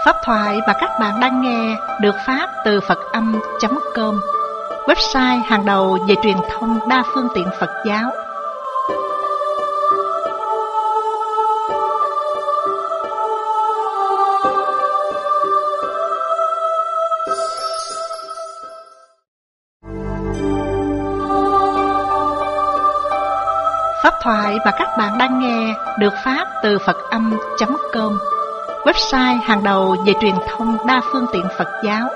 Pháp thoại mà các bạn đang nghe được phát từ Phật Âm.com, website hàng đầu về truyền thông đa phương tiện Phật giáo. Pháp thoại mà các bạn đang nghe được phát từ Phật Âm.com, website hàng đầu về truyền thông đa phương tiện Phật giáo.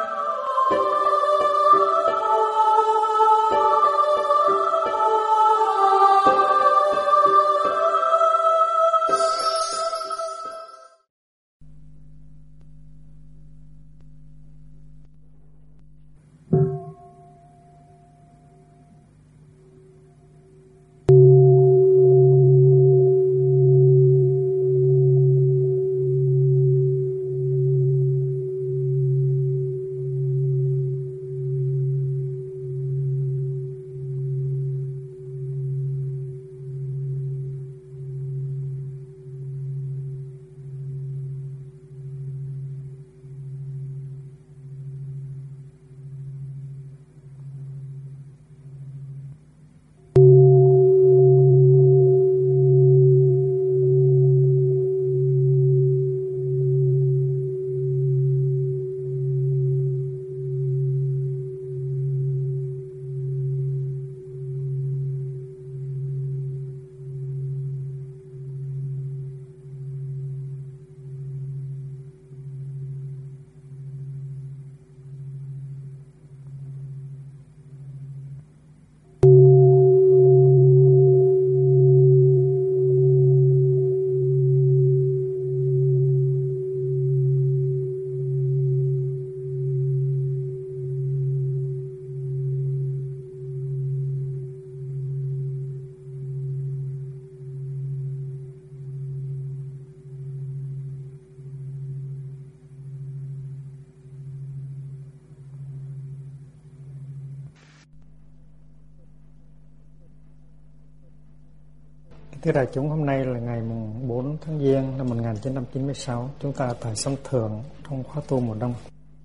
Thưa đại chúng, hôm nay là ngày 4 tháng Giêng năm 1996. Chúng ta tại Sông Thượng trong khóa tu mùa đông.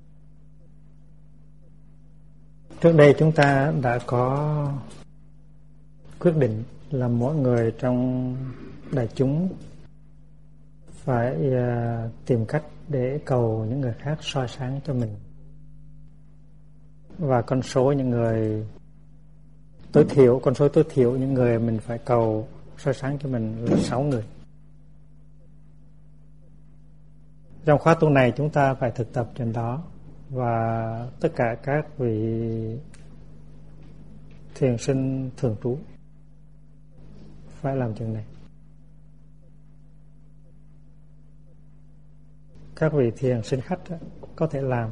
Trước đây chúng ta đã có quyết định là mỗi người trong đại chúng phải tìm cách để cầu những người khác soi sáng cho mình. Và con số tối thiểu những người mình phải cầu soi sáng cho mình là 6 người. Trong khóa tu này chúng ta phải thực tập trên đó, và tất cả các vị thiền sinh thường trú phải làm chuyện này. Các vị thiền sinh khách có thể làm,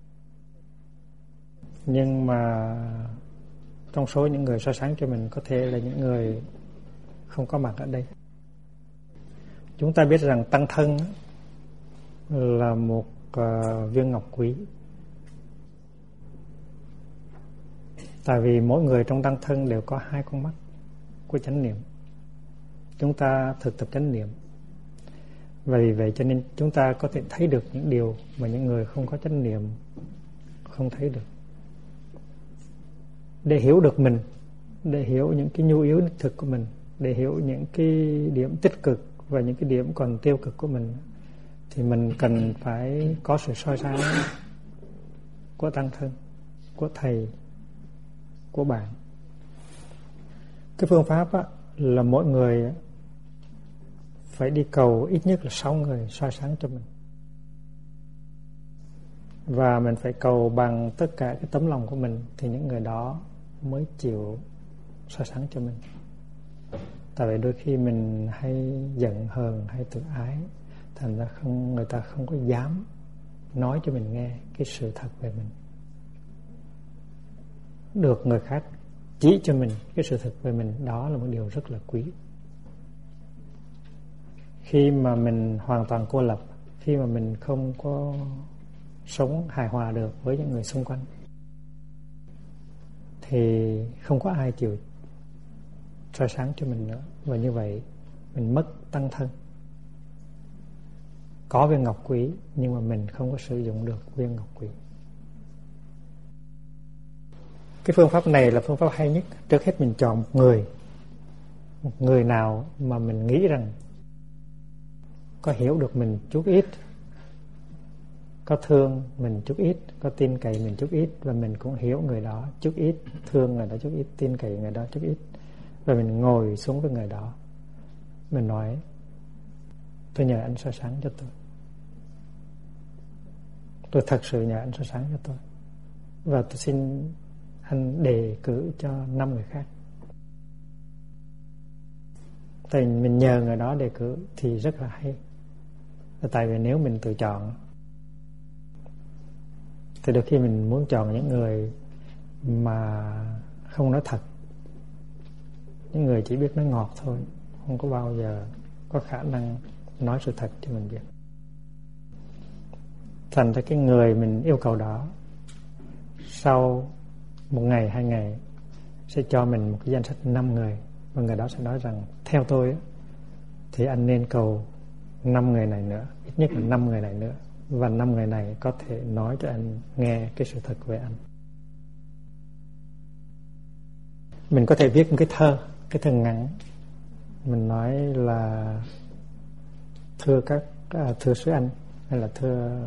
nhưng mà trong số những người soi sáng cho mình có thể là những người không có mặt ở đây. Chúng ta biết rằng tăng thân là một viên ngọc quý. Tại vì mỗi người trong tăng thân đều có 2 con mắt của chánh niệm. Chúng ta thực tập chánh niệm, và vì vậy cho nên chúng ta có thể thấy được những điều mà những người không có chánh niệm không thấy được. Để hiểu được mình, để hiểu những cái nhu yếu đích thực của mình, để hiểu những cái điểm tích cực và những cái điểm còn tiêu cực của mình, thì mình cần phải có sự soi sáng của tăng thân, của thầy, của bạn. Cái phương pháp là mỗi người phải đi cầu ít nhất là 6 người soi sáng cho mình, và mình phải cầu bằng tất cả cái tấm lòng của mình, thì những người đó mới chịu soi sáng cho mình. Tại vì đôi khi mình hay giận hờn hay tự ái, thành ra người ta không có dám nói cho mình nghe cái sự thật về mình. Được người khác chỉ cho mình cái sự thật về mình, đó là một điều rất là quý. Khi mà mình hoàn toàn cô lập, khi mà mình không có sống hài hòa được với những người xung quanh, thì không có ai chịu soi sáng cho mình nữa. Và như vậy mình mất tăng thân. có viên ngọc quý nhưng mà mình không có sử dụng được viên ngọc quý. Cái phương pháp này là phương pháp hay nhất. Trước hết mình chọn một người nào mà mình nghĩ rằng có hiểu được mình chút ít, có thương mình chút ít, có tin cậy mình chút ít, và mình cũng hiểu người đó chút ít, thương người đó chút ít, tin cậy người đó chút ít. Và mình ngồi xuống với người đó, mình nói: tôi nhờ anh soi sáng cho tôi thật sự nhờ anh soi sáng cho tôi, và tôi xin anh đề cử cho 5 người khác. Tại mình nhờ người đó đề cử thì rất là hay. Tại vì nếu mình tự chọn thì đôi khi mình muốn chọn những người mà không nói thật, những người chỉ biết nói ngọt thôi, không có bao giờ có khả năng nói sự thật cho mình biết. Thành ra cái người mình yêu cầu đó, sau 1 ngày 2 ngày sẽ cho mình một cái danh sách 5 người, và người đó sẽ nói rằng theo tôi thì anh nên cầu 5 người này nữa, ít nhất là 5 người này nữa, và 5 người này có thể nói cho anh nghe cái sự thật về anh. Mình có thể viết một cái thơ ngắn. Mình nói là: thưa sư anh, hay là thưa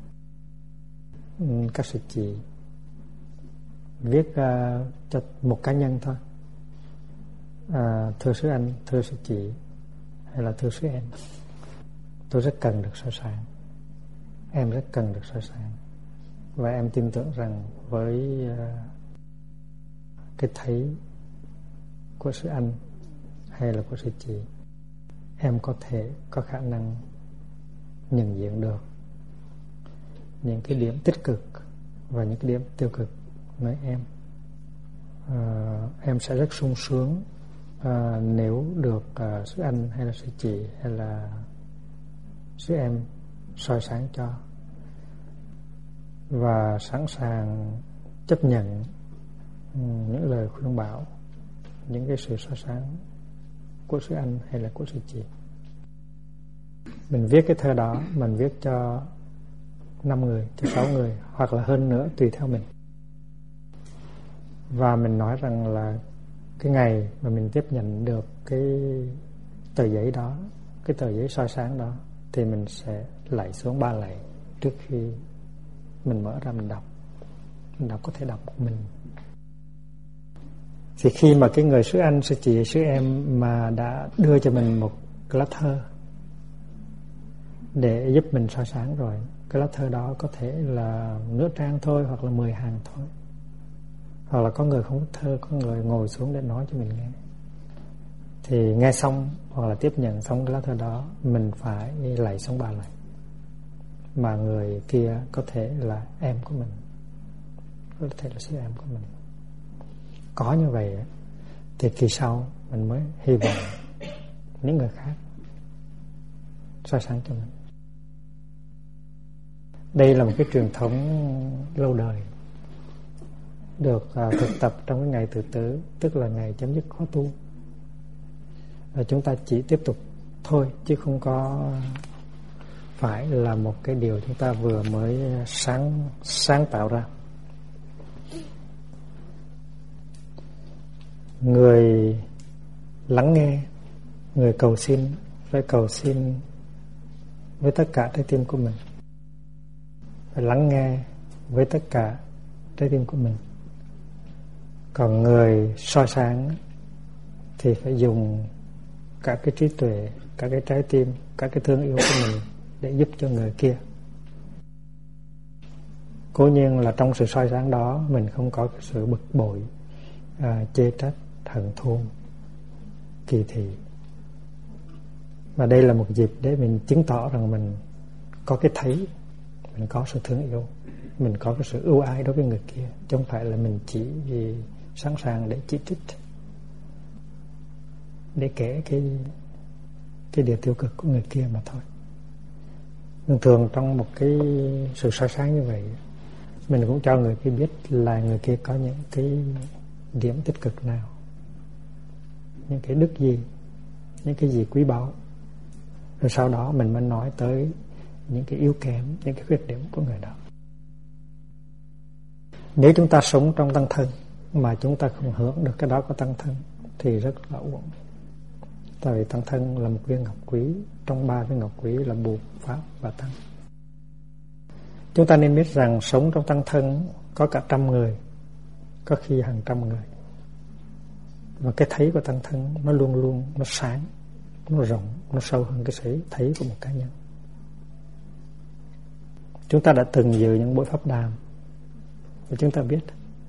các sư chị. Viết cho một cá nhân thôi. Thưa sư anh, thưa sư chị, hay là thưa sư em, tôi rất cần được soi sáng, em rất cần được soi sáng, và em tin tưởng rằng với cái thấy của sư anh hay là của sư chị, em có thể có khả năng nhận diện được những cái điểm tích cực và những cái điểm tiêu cực nơi em. Em sẽ rất sung sướng nếu được sư anh hay là sư chị hay là sư em soi sáng cho, và sẵn sàng chấp nhận những lời khuyên bảo, những cái sự soi sáng của sư anh hay là của sư chị. Mình viết cái thơ đó, mình viết cho 5 người, cho 6 người, hoặc là hơn nữa tùy theo mình. Và mình nói rằng là cái ngày mà mình tiếp nhận được cái tờ giấy đó, cái tờ giấy soi sáng đó, thì mình sẽ lạy xuống 3 lạy trước khi mình mở ra mình đọc. Mình đọc có thể đọc một mình. Thì khi mà cái người sư anh, sư chị, sư em mà đã đưa cho mình một cái lá thơ để giúp mình soi sáng rồi, cái lá thơ đó có thể là nửa trang thôi, hoặc là 10 hàng thôi, hoặc là có người không biết thơ, có người ngồi xuống để nói cho mình nghe. Thì nghe xong hoặc là tiếp nhận xong cái lá thơ đó, mình phải lạy xuống 3 lạy. Mà người kia có thể là em của mình, có thể là sư em của mình. Có như vậy thì kỳ sau mình mới hy vọng những người khác soi sáng cho mình. Đây là một cái truyền thống lâu đời, được thực tập trong cái ngày tự tử, tức là ngày chấm dứt khóa tu. Chúng ta chỉ tiếp tục thôi, chứ không có phải là một cái điều chúng ta vừa mới sáng tạo ra. Người lắng nghe, người cầu xin phải cầu xin với tất cả trái tim của mình, phải lắng nghe với tất cả trái tim của mình. Còn người soi sáng thì phải dùng cả cái trí tuệ, cả cái trái tim, cả cái thương yêu của mình để giúp cho người kia. Cố nhiên là trong sự soi sáng đó mình không có cái sự bực bội, chê trách, hận thù, kỳ thị. Và đây là một dịp để mình chứng tỏ rằng mình có cái thấy, mình có sự thương yêu, mình có cái sự ưu ái đối với người kia, chứ không phải là mình chỉ sẵn sàng để chỉ trích, để kể cái điều tiêu cực của người kia mà thôi. Nhưng thường trong một cái sự soi sáng như vậy, mình cũng cho người kia biết là người kia có những cái điểm tích cực nào, những cái đức gì, những cái gì quý báu. Rồi sau đó mình mới nói tới những cái yếu kém, những cái khuyết điểm của người đó. Nếu chúng ta sống trong tăng thân mà chúng ta không hưởng được cái đó của tăng thân thì rất là uổng. Tại vì tăng thân là một viên ngọc quý, trong 3 viên ngọc quý là Bụt, Pháp và Tăng. Chúng ta nên biết rằng sống trong tăng thân có cả 100 người, có khi hàng trăm người. Và cái thấy của tăng thân nó luôn luôn nó sáng, nó rộng, nó sâu hơn cái sự thấy của một cá nhân. Chúng ta đã từng dự những buổi pháp đàm và chúng ta biết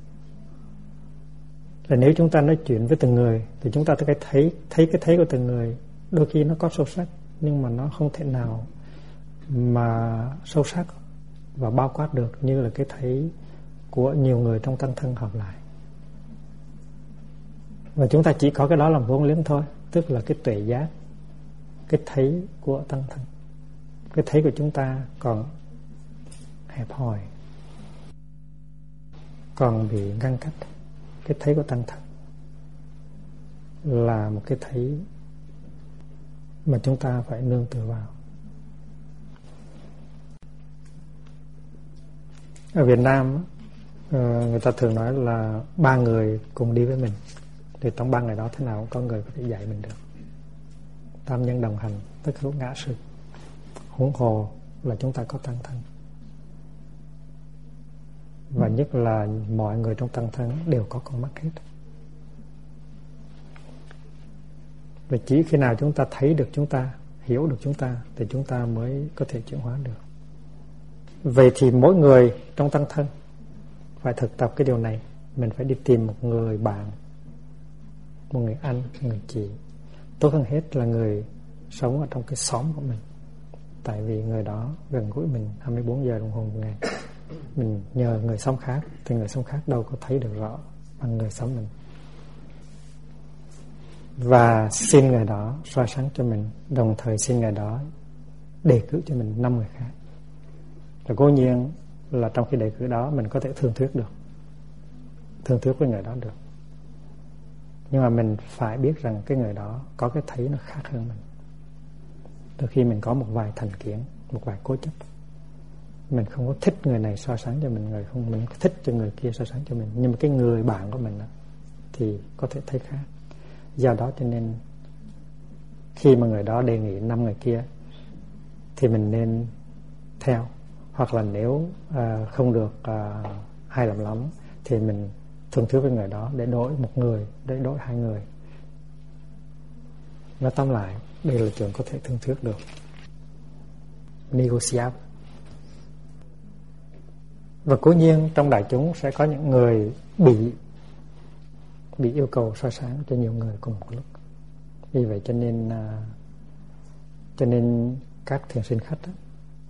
là nếu chúng ta nói chuyện với từng người thì chúng ta thấy cái thấy của từng người đôi khi nó có sâu sắc, nhưng mà nó không thể nào mà sâu sắc và bao quát được như là cái thấy của nhiều người trong tăng thân hợp lại. Và chúng ta chỉ có cái đó làm vốn liếng thôi, tức là cái tuệ giác, cái thấy của tăng thân. Cái thấy của chúng ta còn hẹp hòi, còn bị ngăn cách. Cái thấy của tăng thân là một cái thấy mà chúng ta phải nương tựa vào. Ở Việt Nam người ta thường nói là 3 người cùng đi với mình, thì trong 3 người đó thế nào cũng có người có thể dạy mình được. Tam nhân đồng hành, tất hữu ngã sự. Huống hồ là chúng ta có tăng thân. Và nhất là mọi người trong tăng thân đều có con mắt hết. Và chỉ khi nào chúng ta thấy được chúng ta, hiểu được chúng ta thì chúng ta mới có thể chuyển hóa được. Vậy thì mỗi người trong tăng thân phải thực tập cái điều này. Mình phải đi tìm một người bạn, một người anh, một người chị. Tốt hơn hết là người sống ở trong cái xóm của mình. Tại vì người đó gần gũi mình 24 giờ đồng hồ một ngày. Mình nhờ người sống khác thì người sống khác đâu có thấy được rõ bằng người sống mình. Và xin người đó soi sáng cho mình, đồng thời xin người đó đề cử cho mình 5 người khác. Và cố nhiên là trong khi đề cử đó mình có thể thương thuyết được, thương thuyết với người đó được. Nhưng mà mình phải biết rằng cái người đó có cái thấy nó khác hơn mình. Đôi khi mình có một vài thành kiến, một vài cố chấp. Mình không có thích người này soi sáng cho mình, mình thích cho người kia soi sáng cho mình. Nhưng mà cái người bạn của mình đó, thì có thể thấy khác. Do đó cho nên khi mà người đó đề nghị 5 người kia thì mình nên theo. Hoặc là nếu không được hài lòng lắm thì mình thương thuyết với người đó để đổi một người, để đổi 2 người. Nói tóm lại, đây là chuyện có thể thương thuyết được, negotiable. Và cố nhiên trong đại chúng sẽ có những người bị yêu cầu soi sáng cho nhiều người cùng một lúc. Vì vậy cho nên các thiền sinh khách đó,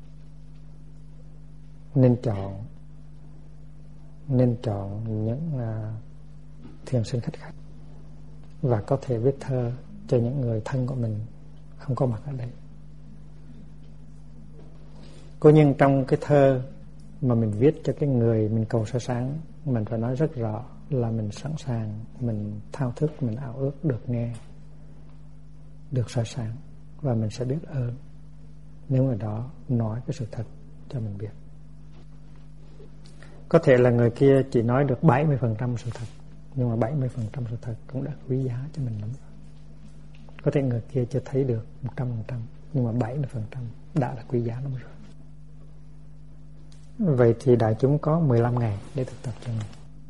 nên chọn những thiền sinh khách khác và có thể viết thơ cho những người thân của mình không có mặt ở đây. Cố nhiên trong cái thơ mà mình viết cho cái người mình cầu soi sáng, mình phải nói rất rõ là mình sẵn sàng, mình thao thức, mình ao ước được nghe, được soi sáng, và mình sẽ biết ơn nếu người đó nói cái sự thật cho mình biết. Có thể là người kia chỉ nói được 70% sự thật, nhưng mà 70% sự thật cũng đã quý giá cho mình lắm. Có thể người kia chưa thấy được 100%, nhưng mà 70% đã là quý giá lắm rồi. Vậy thì đại chúng có 15 ngày để thực tập cho mình.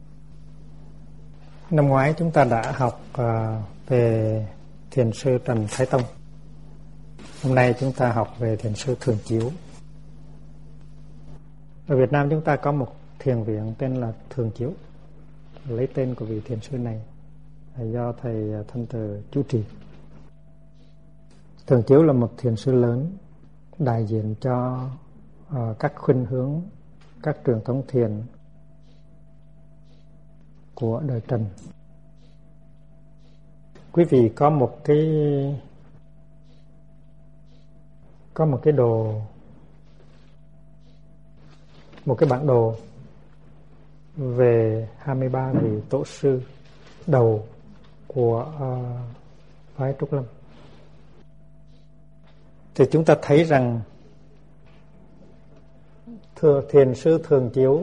Năm ngoái chúng ta đã học về thiền sư Trần Thái Tông. Hôm nay chúng ta học về thiền sư Thường Chiếu. Ở Việt Nam chúng ta có một thiền viện tên là Thường Chiếu, lấy tên của vị thiền sư này do thầy Thanh Từ chủ trì. Thường Chiếu là một thiền sư lớn, đại diện cho các khuynh hướng, các truyền thống thiền của đời Trần. Quý vị có một cái đồ, một cái bản đồ về 23 vị tổ sư đầu của phái Trúc Lâm. Thì chúng ta thấy rằng Thiền sư Thường Chiếu,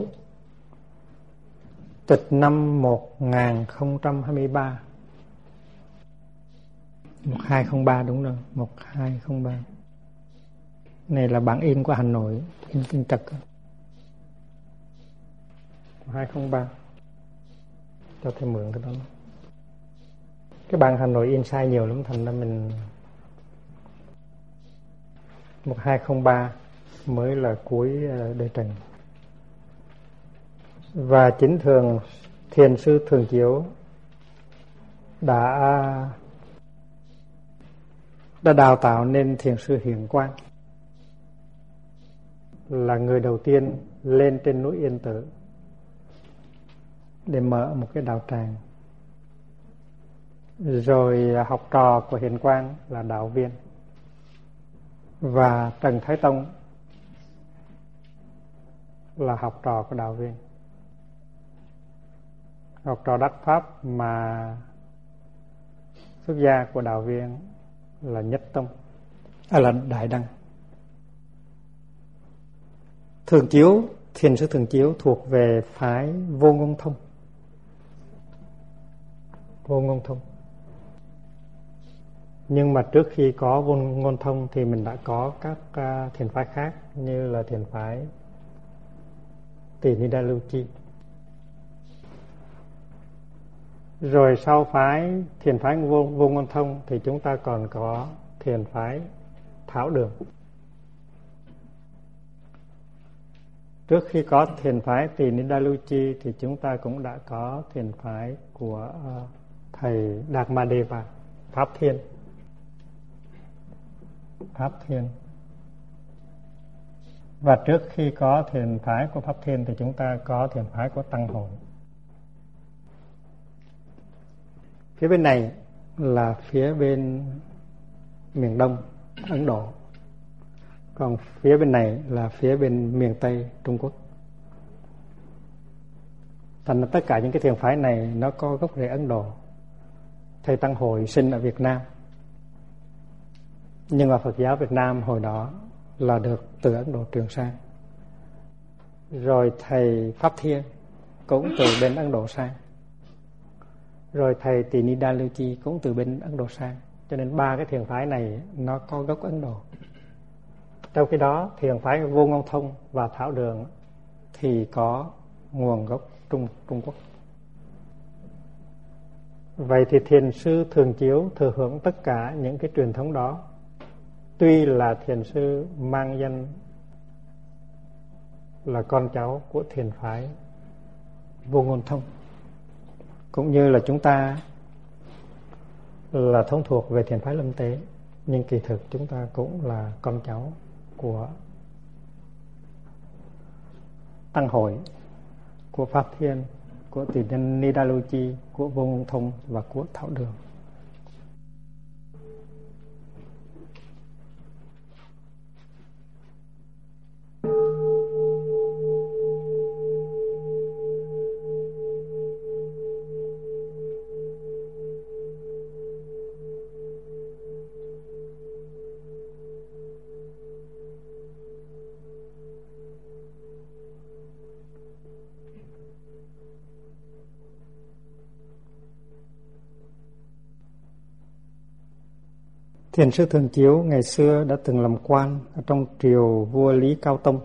tịch năm 1023. 1203 đúng rồi, 1203. Này là bản in của Hà Nội, in Kinh Trật. 1203. Cho thầy mượn cái đó. Cái bản Hà Nội in sai nhiều lắm, thành ra mình 1203 mới là cuối đời Trần. Và chính Thiền sư Thường Chiếu đã đào tạo nên thiền sư Hiển Quang, là người đầu tiên lên trên núi Yên Tử để mở một cái đạo tràng. Rồi học trò của Hiển Quang là Đạo Viên, và Trần Thái Tông là học trò của Đạo Viên. Học trò đắc pháp mà xuất gia của Đạo Viên là Nhất Tông, là Đại Đăng. Thiền sư Thường Chiếu thuộc về phái Vô Ngôn Thông. Vô Ngôn Thông. Nhưng mà trước khi có Vô Ngôn Thông thì mình đã có các thiền phái khác, như là thiền phái Tỳ Ni Đa Lưu Chi. Rồi sau thiền phái Vô Ngôn Thông thì chúng ta còn có thiền phái Thảo Đường. Trước khi có thiền phái Tỳ Ni Đa Lưu Chi thì chúng ta cũng đã có thiền phái của thầy Dharmadeva, Pháp Thiên. Và trước khi có thiền phái của Pháp Thiên thì chúng ta có thiền phái của Tăng Hội. Phía bên này là phía bên miền Đông Ấn Độ, còn phía bên này là phía bên miền Tây Trung Quốc. Thành ra tất cả những cái thiền phái này nó có gốc rễ Ấn Độ. Thầy Tăng Hội sinh ở Việt Nam, nhưng mà Phật giáo Việt Nam hồi đó là được từ Ấn Độ truyền sang. Rồi thầy Pháp Thiên cũng từ bên Ấn Độ sang. Rồi thầy Tỳ Ni Đa Lưu Chi cũng từ bên Ấn Độ sang. Cho nên ba cái thiền phái này nó có gốc Ấn Độ. Trong khi đó thiền phái Vô Ngôn Thông và Thảo Đường thì có nguồn gốc Trung Quốc. Vậy thì thiền sư Thường Chiếu thừa hưởng tất cả những cái truyền thống đó. Tuy là thiền sư mang danh là con cháu của thiền phái Vô Ngôn Thông, cũng như là chúng ta là thông thuộc về thiền phái Lâm Tế, nhưng kỳ thực chúng ta cũng là con cháu của Tăng Hội, của Pháp Thiên, của Tỳ Ni Đa Lưu Chi, của Vô Ngôn Thông và của Thảo Đường. Thiền sư Thường Chiếu ngày xưa đã từng làm quan ở trong triều vua Lý Cao Tông.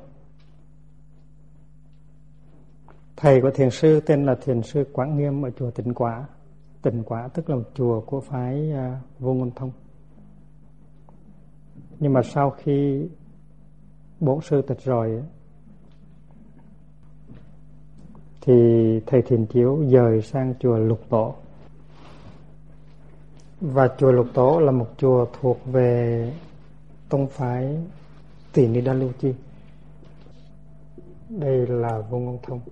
Thầy của thiền sư tên là thiền sư Quảng Nghiêm ở chùa Tịnh Quả. Tịnh Quả tức là một chùa của phái Vô Ngôn Thông. Nhưng mà sau khi bổn sư tịch rồi thì thầy Thiền Chiếu dời sang chùa Lục Tổ. Và chùa Lục Tổ là một chùa thuộc về tông phái Tỳ Ni Đa Lưu Chi. Đây là Vô Ngôn Thông.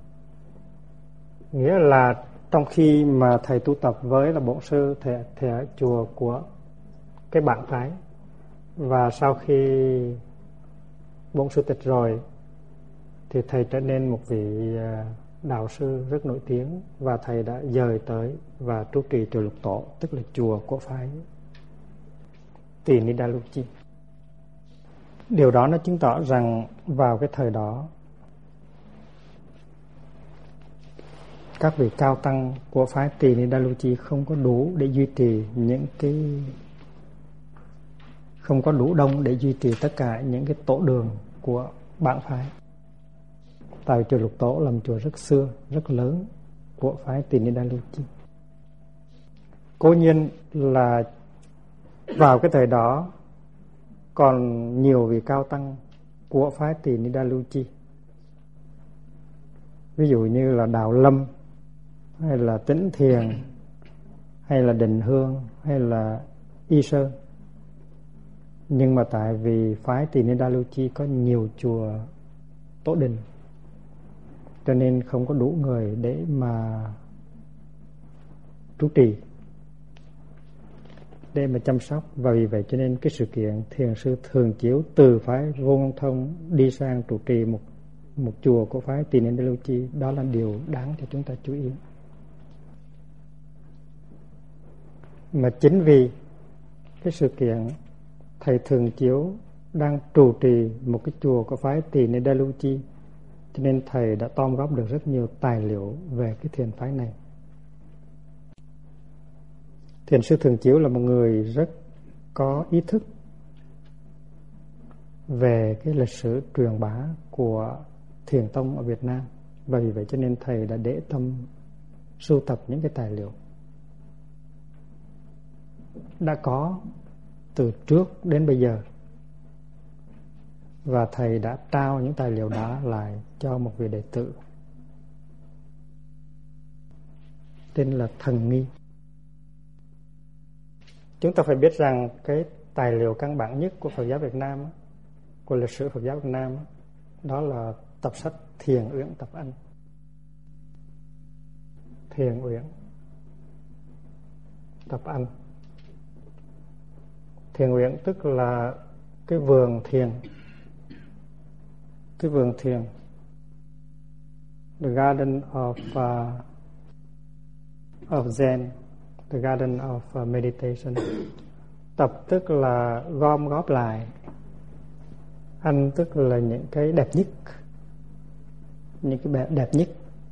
Nghĩa là trong khi mà thầy tu tập với là bổn sư, thầy ở chùa của cái bản phái. Và sau khi bổn sư tịch rồi thì thầy trở nên một vị đạo sư rất nổi tiếng, và thầy đã dời tới và trụ trì chùa Lục Tổ, tức là chùa của phái Tỳ Ni Đa Lưu Chi. Điều đó nó chứng tỏ rằng vào cái thời đó các vị cao tăng của phái Tỳ Ni Đa Lu Chi không có đủ để duy trì không có đủ đông để duy trì tất cả những cái tổ đường của bản phái. Tại chùa Lục Tổ là một chùa rất xưa, rất lớn của phái Tỳ Ni Đa Lu Chi. Cố nhiên là vào cái thời đó còn nhiều vị cao tăng của phái Tỳ Ni Đa Lu Chi, ví dụ như là Đạo Lâm, hay là Tĩnh Thiền, hay là Định Hương, hay là Y Sơn. Nhưng mà tại vì phái Tỳ Ni Đa Lu Chi có nhiều chùa tổ đình, cho nên không có đủ người để mà trụ trì, để mà chăm sóc. Và vì vậy cho nên cái sự kiện thiền sư Thường Chiếu từ phái Vô Ngôn Thông đi sang trụ trì một chùa của phái Tỳ Ni Đa Lu Chi, đó là điều đáng cho chúng ta chú ý. Mà chính vì cái sự kiện thầy Thường Chiếu đang trụ trì một cái chùa của phái Tỳ Ni Đa Lu Chi, cho nên thầy đã gom góp được rất nhiều tài liệu về cái thiền phái này. Thiền sư Thường Chiếu là một người rất có ý thức về cái lịch sử truyền bá của thiền tông ở Việt Nam, và vì vậy cho nên thầy đã để tâm sưu tập những cái tài liệu đã có từ trước đến bây giờ, và thầy đã trao những tài liệu đó lại cho một vị đệ tử tên là Thần Nghi. Chúng ta phải biết rằng cái tài liệu căn bản nhất của Phật giáo Việt Nam, của lịch sử Phật giáo Việt Nam, đó là tập sách Thiền Uyển Tập Anh. Thiền Uyển Tập Anh. Thiền Uyển tức là cái vườn thiền, cái vườn thiền, the garden of Zen, the garden of meditation. Tập tức là gom góp lại, anh tức là những cái đẹp nhất, những cái đẹp nhất,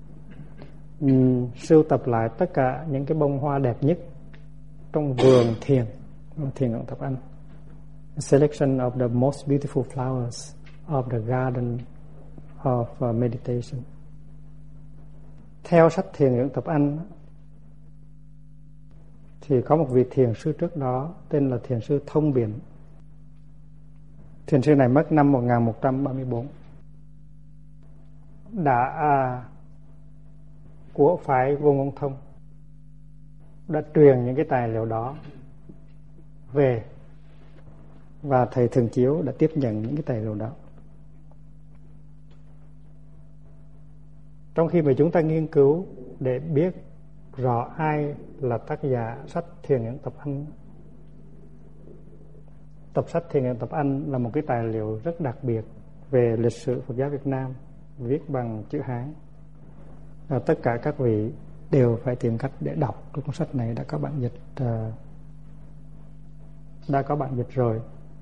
sưu tập lại tất cả những cái bông hoa đẹp nhất trong vườn thiền, Thiền Uyển Tập Anh. A selection of the most beautiful flowers of the garden of meditation. Theo sách Thiền Uyển Tập Anh thì có một vị thiền sư trước đó tên là thiền sư Thông Biển. Thiền sư này mất năm 1134. Của phái Vô Ngôn Thông đã truyền những cái tài liệu đó về, và thầy Thường Chiếu đã tiếp nhận những cái tài liệu đó. Trong khi mà chúng ta nghiên cứu để biết rõ ai là tác giả sách Thiền Uyển Tập Anh, tập sách Thiền Uyển Tập Anh là một cái tài liệu rất đặc biệt về lịch sử Phật giáo Việt Nam, viết bằng chữ Hán. Và tất cả các vị đều phải tìm cách để đọc cái cuốn sách này. Đã có bản dịch rồi.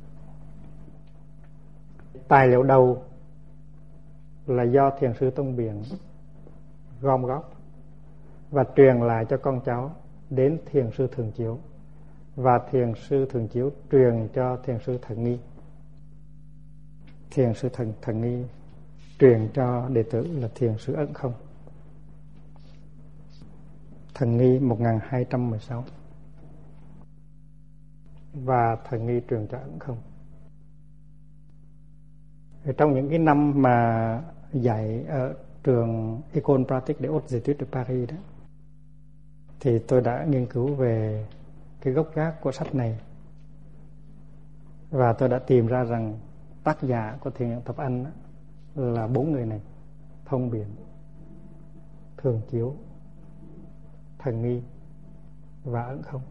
Tài liệu đầu là do thiền sư Tông Biển gom góp và truyền lại cho con cháu đến thiền sư Thường Chiếu, và thiền sư Thường Chiếu truyền cho thiền sư Thần Nghi. Thiền sư Thần Nghi truyền cho đệ tử là thiền sư Ấn Không. Thần Nghi 1216 và Thần Nghi truyền cho Ấn Không. Trong những cái năm mà dạy ở trường École Pratique des Hautes Études de Paris đó, thì tôi đã nghiên cứu về cái gốc gác của sách này, và tôi đã tìm ra rằng tác giả của Thiền Uyển Tập Anh là 4 người này: Thông Biển, Thường Chiếu, Thần Nghi và Ấn Không.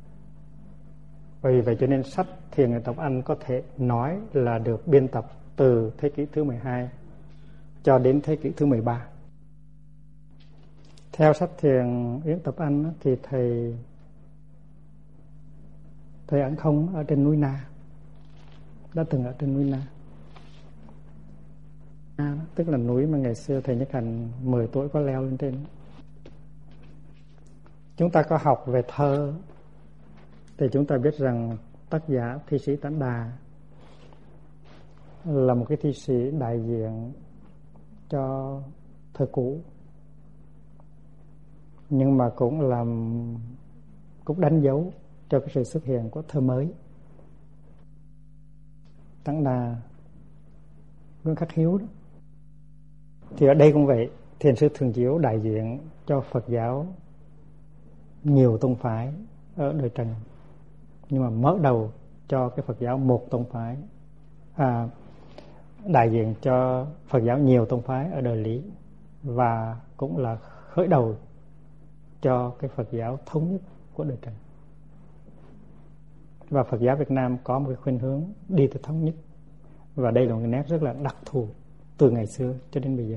Vì vậy cho nên sách Thiền Uyển Tập Anh có thể nói là được biên tập từ thế kỷ thứ 12 cho đến thế kỷ thứ 13. Theo sách Thiền Uyển Tập Anh thì thầy Ấn Không ở trên núi Na, đã từng ở trên núi Na, tức là núi mà ngày xưa thầy Nhất Hạnh 10 tuổi có leo lên trên. Chúng ta có học về thơ thì chúng ta biết rằng tác giả thi sĩ Tản Đà là một cái thi sĩ đại diện cho thơ cũ, nhưng mà cũng đánh dấu cho cái sự xuất hiện của thơ mới. Tản Đà, Nguyễn Khắc Hiếu đó. Thì ở đây cũng vậy, Thiền sư Thường Chiếu đại diện cho Phật giáo nhiều tông phái ở đời Trần, nhưng mà mở đầu cho cái Phật giáo một tông phái, đại diện cho Phật giáo nhiều tông phái ở đời Lý, và cũng là khởi đầu cho cái Phật giáo thống nhất của đời Trần. Và Phật giáo Việt Nam có một cái khuynh hướng đi tới thống nhất, và đây là một cái nét rất là đặc thù từ ngày xưa cho đến bây giờ.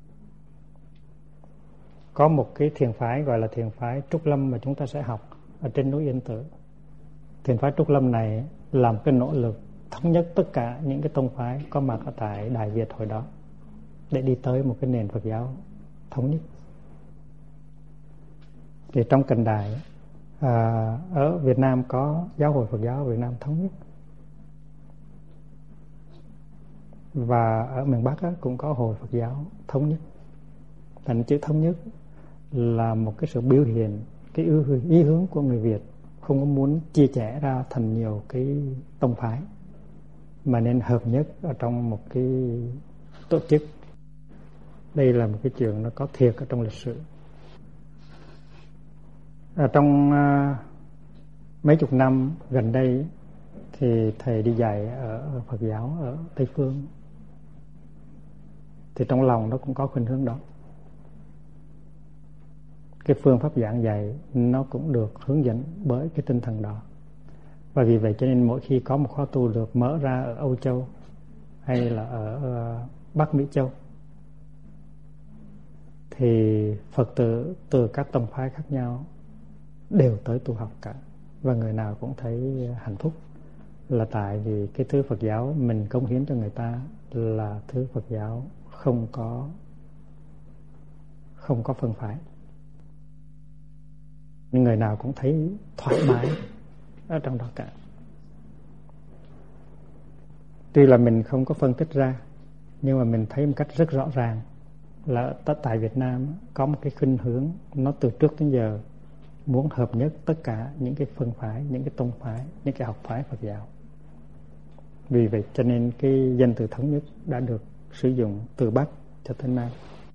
Có một cái thiền phái gọi là thiền phái Trúc Lâm mà chúng ta sẽ học ở trên núi Yên Tử. Thiền phái Trúc Lâm này làm cái nỗ lực thống nhất tất cả những cái tông phái có mặt ở tại Đại Việt hồi đó để đi tới một cái nền Phật giáo thống nhất. Thì trong cận đại ở Việt Nam có Giáo hội Phật giáo Việt Nam thống nhất, và ở miền Bắc cũng có hội Phật giáo thống nhất. Thành chữ thống nhất là một cái sự biểu hiện cái ý hướng của người Việt, không có muốn chia sẻ ra thành nhiều cái tông phái, mà nên hợp nhất ở trong một cái tổ chức. Đây là một cái chuyện nó có thiệt ở trong lịch sử. Trong mấy chục năm gần đây thì thầy đi dạy ở Phật giáo ở Tây Phương, thì trong lòng nó cũng có khuynh hướng đó. Cái phương pháp giảng dạy nó cũng được hướng dẫn bởi cái tinh thần đó. Và vì vậy cho nên mỗi khi có một khóa tu được mở ra ở Âu Châu hay là ở Bắc Mỹ Châu, thì Phật tử từ các tông phái khác nhau đều tới tu học cả, và người nào cũng thấy hạnh phúc, là tại vì cái thứ Phật giáo mình cống hiến cho người ta là thứ Phật giáo không có phân phái. Nhưng người nào cũng thấy thoải mái ở trong đó cả. Tuy là mình không có phân tích ra, nhưng mà mình thấy một cách rất rõ ràng là tại Việt Nam có một cái khuynh hướng nó từ trước đến giờ muốn hợp nhất tất cả những cái phân phái, những cái tông phái, những cái học phái Phật giáo. Vì vậy cho nên cái danh từ thống nhất đã được sử dụng từ Bắc cho tới Nam.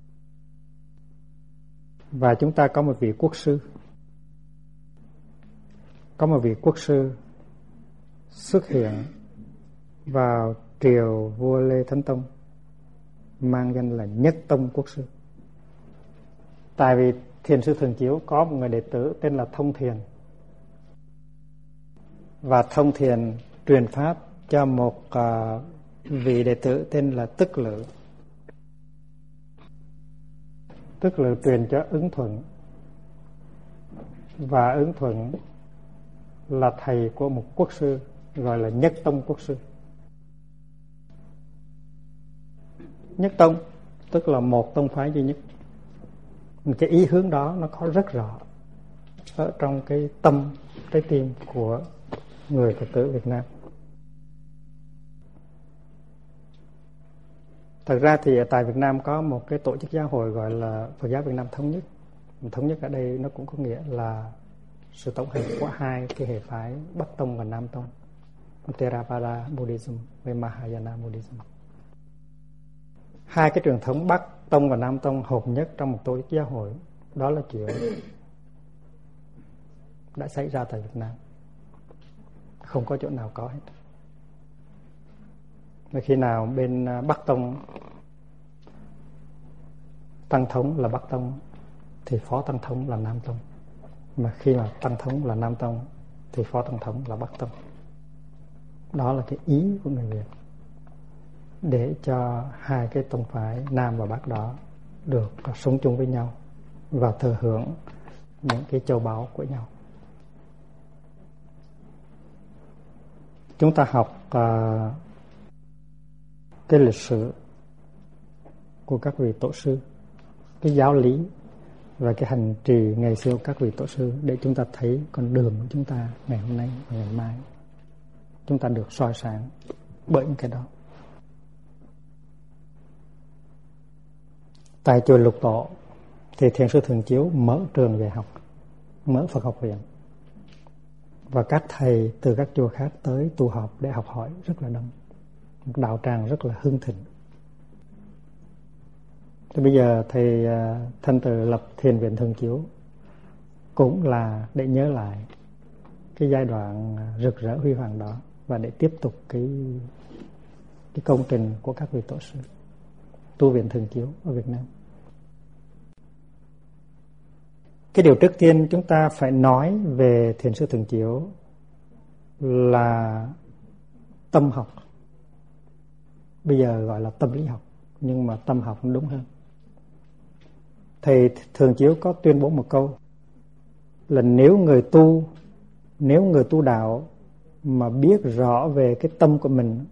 Và chúng ta có một vị quốc sư. Có một vị quốc sư xuất hiện vào triều vua Lê Thánh Tông, mang danh là Nhất Tông Quốc sư. Tại vì Thiền sư Thường Chiếu có một người đệ tử tên là Thông Thiền, và Thông Thiền truyền pháp cho một vị đệ tử tên là Tức Lự. Tức Lự truyền cho Ứng Thuận, và Ứng Thuận là thầy của một quốc sư gọi là Nhất Tông Quốc sư. Nhất Tông tức là một tông phái duy nhất. Cái ý hướng đó nó có rất rõ ở trong cái tâm, trái tim của người Phật tử Việt Nam. Thật ra thì tại Việt Nam có một cái tổ chức giáo hội gọi là Phật giáo Việt Nam Thống Nhất. Thống nhất ở đây nó cũng có nghĩa là sự tổng hợp của hai cái hệ phái Bắc Tông và Nam Tông, Theravada Buddhism và Mahayana Buddhism. Hai cái truyền thống Bắc Tông và Nam Tông hợp nhất trong một tổ chức giáo hội, đó là chuyện đã xảy ra tại Việt Nam, không có chỗ nào có hết. Và khi nào bên Bắc Tông tăng thống là Bắc Tông thì phó tăng thống là Nam Tông, mà khi mà tăng thống là Nam Tông thì phó tăng thống là Bắc Tông. Đó là cái ý của người Việt, để cho hai cái tông phái Nam và Bắc đó được sống chung với nhau và thừa hưởng những cái châu báu của nhau. Chúng ta học cái lịch sử của các vị tổ sư, cái giáo lý và cái hành trì ngày xưa các vị tổ sư để chúng ta thấy con đường của chúng ta ngày hôm nay và ngày mai. Chúng ta được soi sáng bởi những cái đó. Tại chùa Lục Tổ thì Thiền sư Thường Chiếu mở trường dạy học, mở Phật học viện, và các thầy từ các chùa khác tới tụ họp để học hỏi rất là đông. Một đạo tràng rất là hưng thịnh. Thì bây giờ thầy Thanh Từ lập Thiền viện Thường Chiếu cũng là để nhớ lại cái giai đoạn rực rỡ huy hoàng đó, và để tiếp tục cái công trình của các vị tổ sư tu viện Thường Chiếu ở Việt Nam. Cái điều trước tiên chúng ta phải nói về Thiền sư Thường Chiếu là tâm học. Bây giờ gọi là tâm lý học, nhưng mà tâm học đúng hơn. Thầy Thường Chiếu có tuyên bố một câu là nếu người tu đạo mà biết rõ về cái tâm của mình,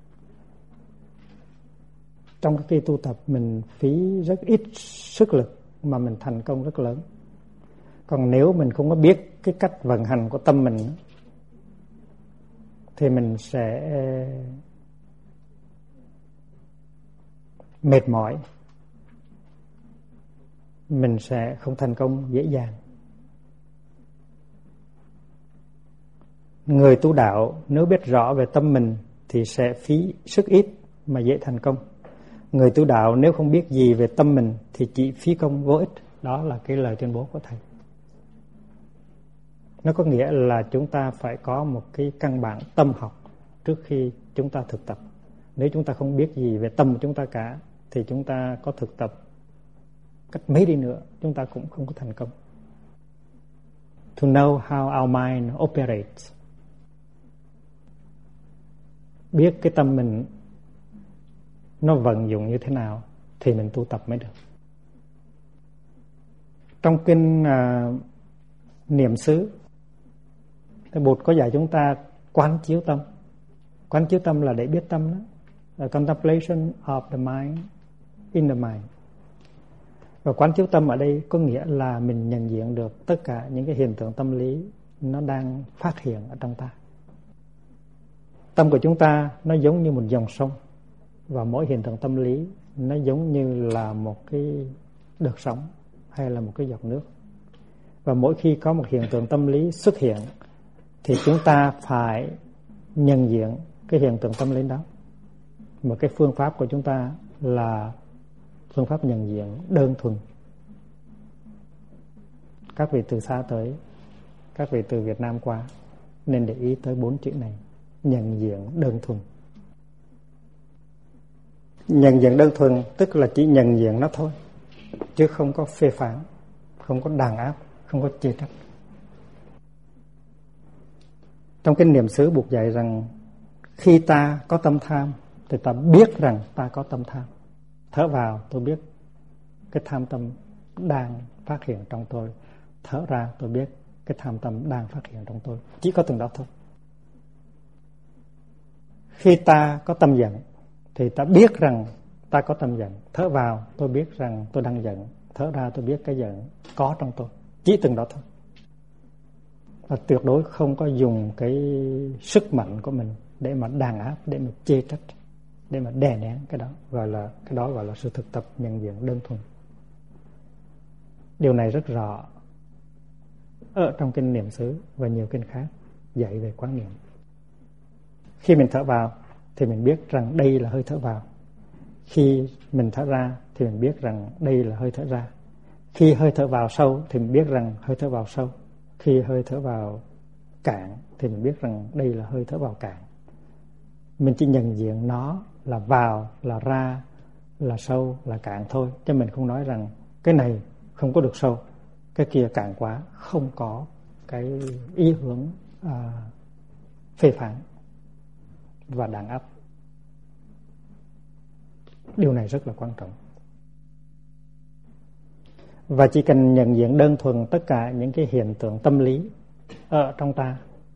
trong khi tu tập mình phí rất ít sức lực mà mình thành công rất lớn. Còn nếu mình không có biết cái cách vận hành của tâm mình thì mình sẽ mệt mỏi, mình sẽ không thành công dễ dàng. Người tu đạo nếu biết rõ về tâm mình thì sẽ phí sức ít mà dễ thành công. Người tu đạo nếu không biết gì về tâm mình thì chỉ phí công vô ích. Đó là cái lời tuyên bố của thầy. Nó có nghĩa là chúng ta phải có một cái căn bản tâm học trước khi chúng ta thực tập. Nếu chúng ta không biết gì về tâm của chúng ta cả thì chúng ta có thực tập cách mấy đi nữa chúng ta cũng không có thành công. To know how our mind operates, biết cái tâm mình nó vận dụng như thế nào thì mình tu tập mới được. Trong kinh Niệm xứ, Thầy Bụt có dạy chúng ta quán chiếu tâm. Quán chiếu tâm là để biết tâm đó. The contemplation of the mind in the mind. Và quán chiếu tâm ở đây có nghĩa là mình nhận diện được tất cả những cái hiện tượng tâm lý nó đang phát hiện ở trong ta. Tâm của chúng ta nó giống như một dòng sông, và mỗi hiện tượng tâm lý nó giống như là một cái đợt sóng hay là một cái giọt nước. Và mỗi khi có một hiện tượng tâm lý xuất hiện thì chúng ta phải nhận diện cái hiện tượng tâm lý đó. Một cái phương pháp của chúng ta là phương pháp nhận diện đơn thuần. Các vị từ xa tới, các vị từ Việt Nam qua nên để ý tới 4 chữ này: nhận diện đơn thuần. Nhận diện đơn thuần tức là chỉ nhận diện nó thôi, chứ không có phê phán, không có đàn áp, không có chê trách. Trong kinh Niệm xứ Bụt dạy rằng khi ta có tâm tham thì ta biết rằng ta có tâm tham. Thở vào tôi biết cái tham tâm đang phát hiện trong tôi. Thở ra tôi biết cái tham tâm đang phát hiện trong tôi. Chỉ có từng đó thôi. Khi ta có tâm giận thì ta biết rằng ta có tâm giận. Thở vào tôi biết rằng tôi đang giận. Thở ra tôi biết cái giận có trong tôi. Chỉ từng đó thôi. Và tuyệt đối không có dùng cái sức mạnh của mình để mà đàn áp, để mà chê trách, để mà đè nén cái đó. Cái đó gọi là sự thực tập nhận diện đơn thuần. Điều này rất rõ ở trong kinh Niệm xứ và nhiều kinh khác dạy về quán niệm. Khi mình thở vào thì mình biết rằng đây là hơi thở vào. Khi mình thở ra thì mình biết rằng đây là hơi thở ra. Khi hơi thở vào sâu thì mình biết rằng hơi thở vào sâu. Khi hơi thở vào cạn thì mình biết rằng đây là hơi thở vào cạn. Mình chỉ nhận diện nó là vào, là ra, là sâu, là cạn thôi. Chứ mình không nói rằng cái này không có được sâu, cái kia cạn quá. Không có cái ý hướng phê phán và đàn áp. Điều này rất là quan trọng. Và chỉ cần nhận diện đơn thuần tất cả những cái hiện tượng tâm lý ở trong ta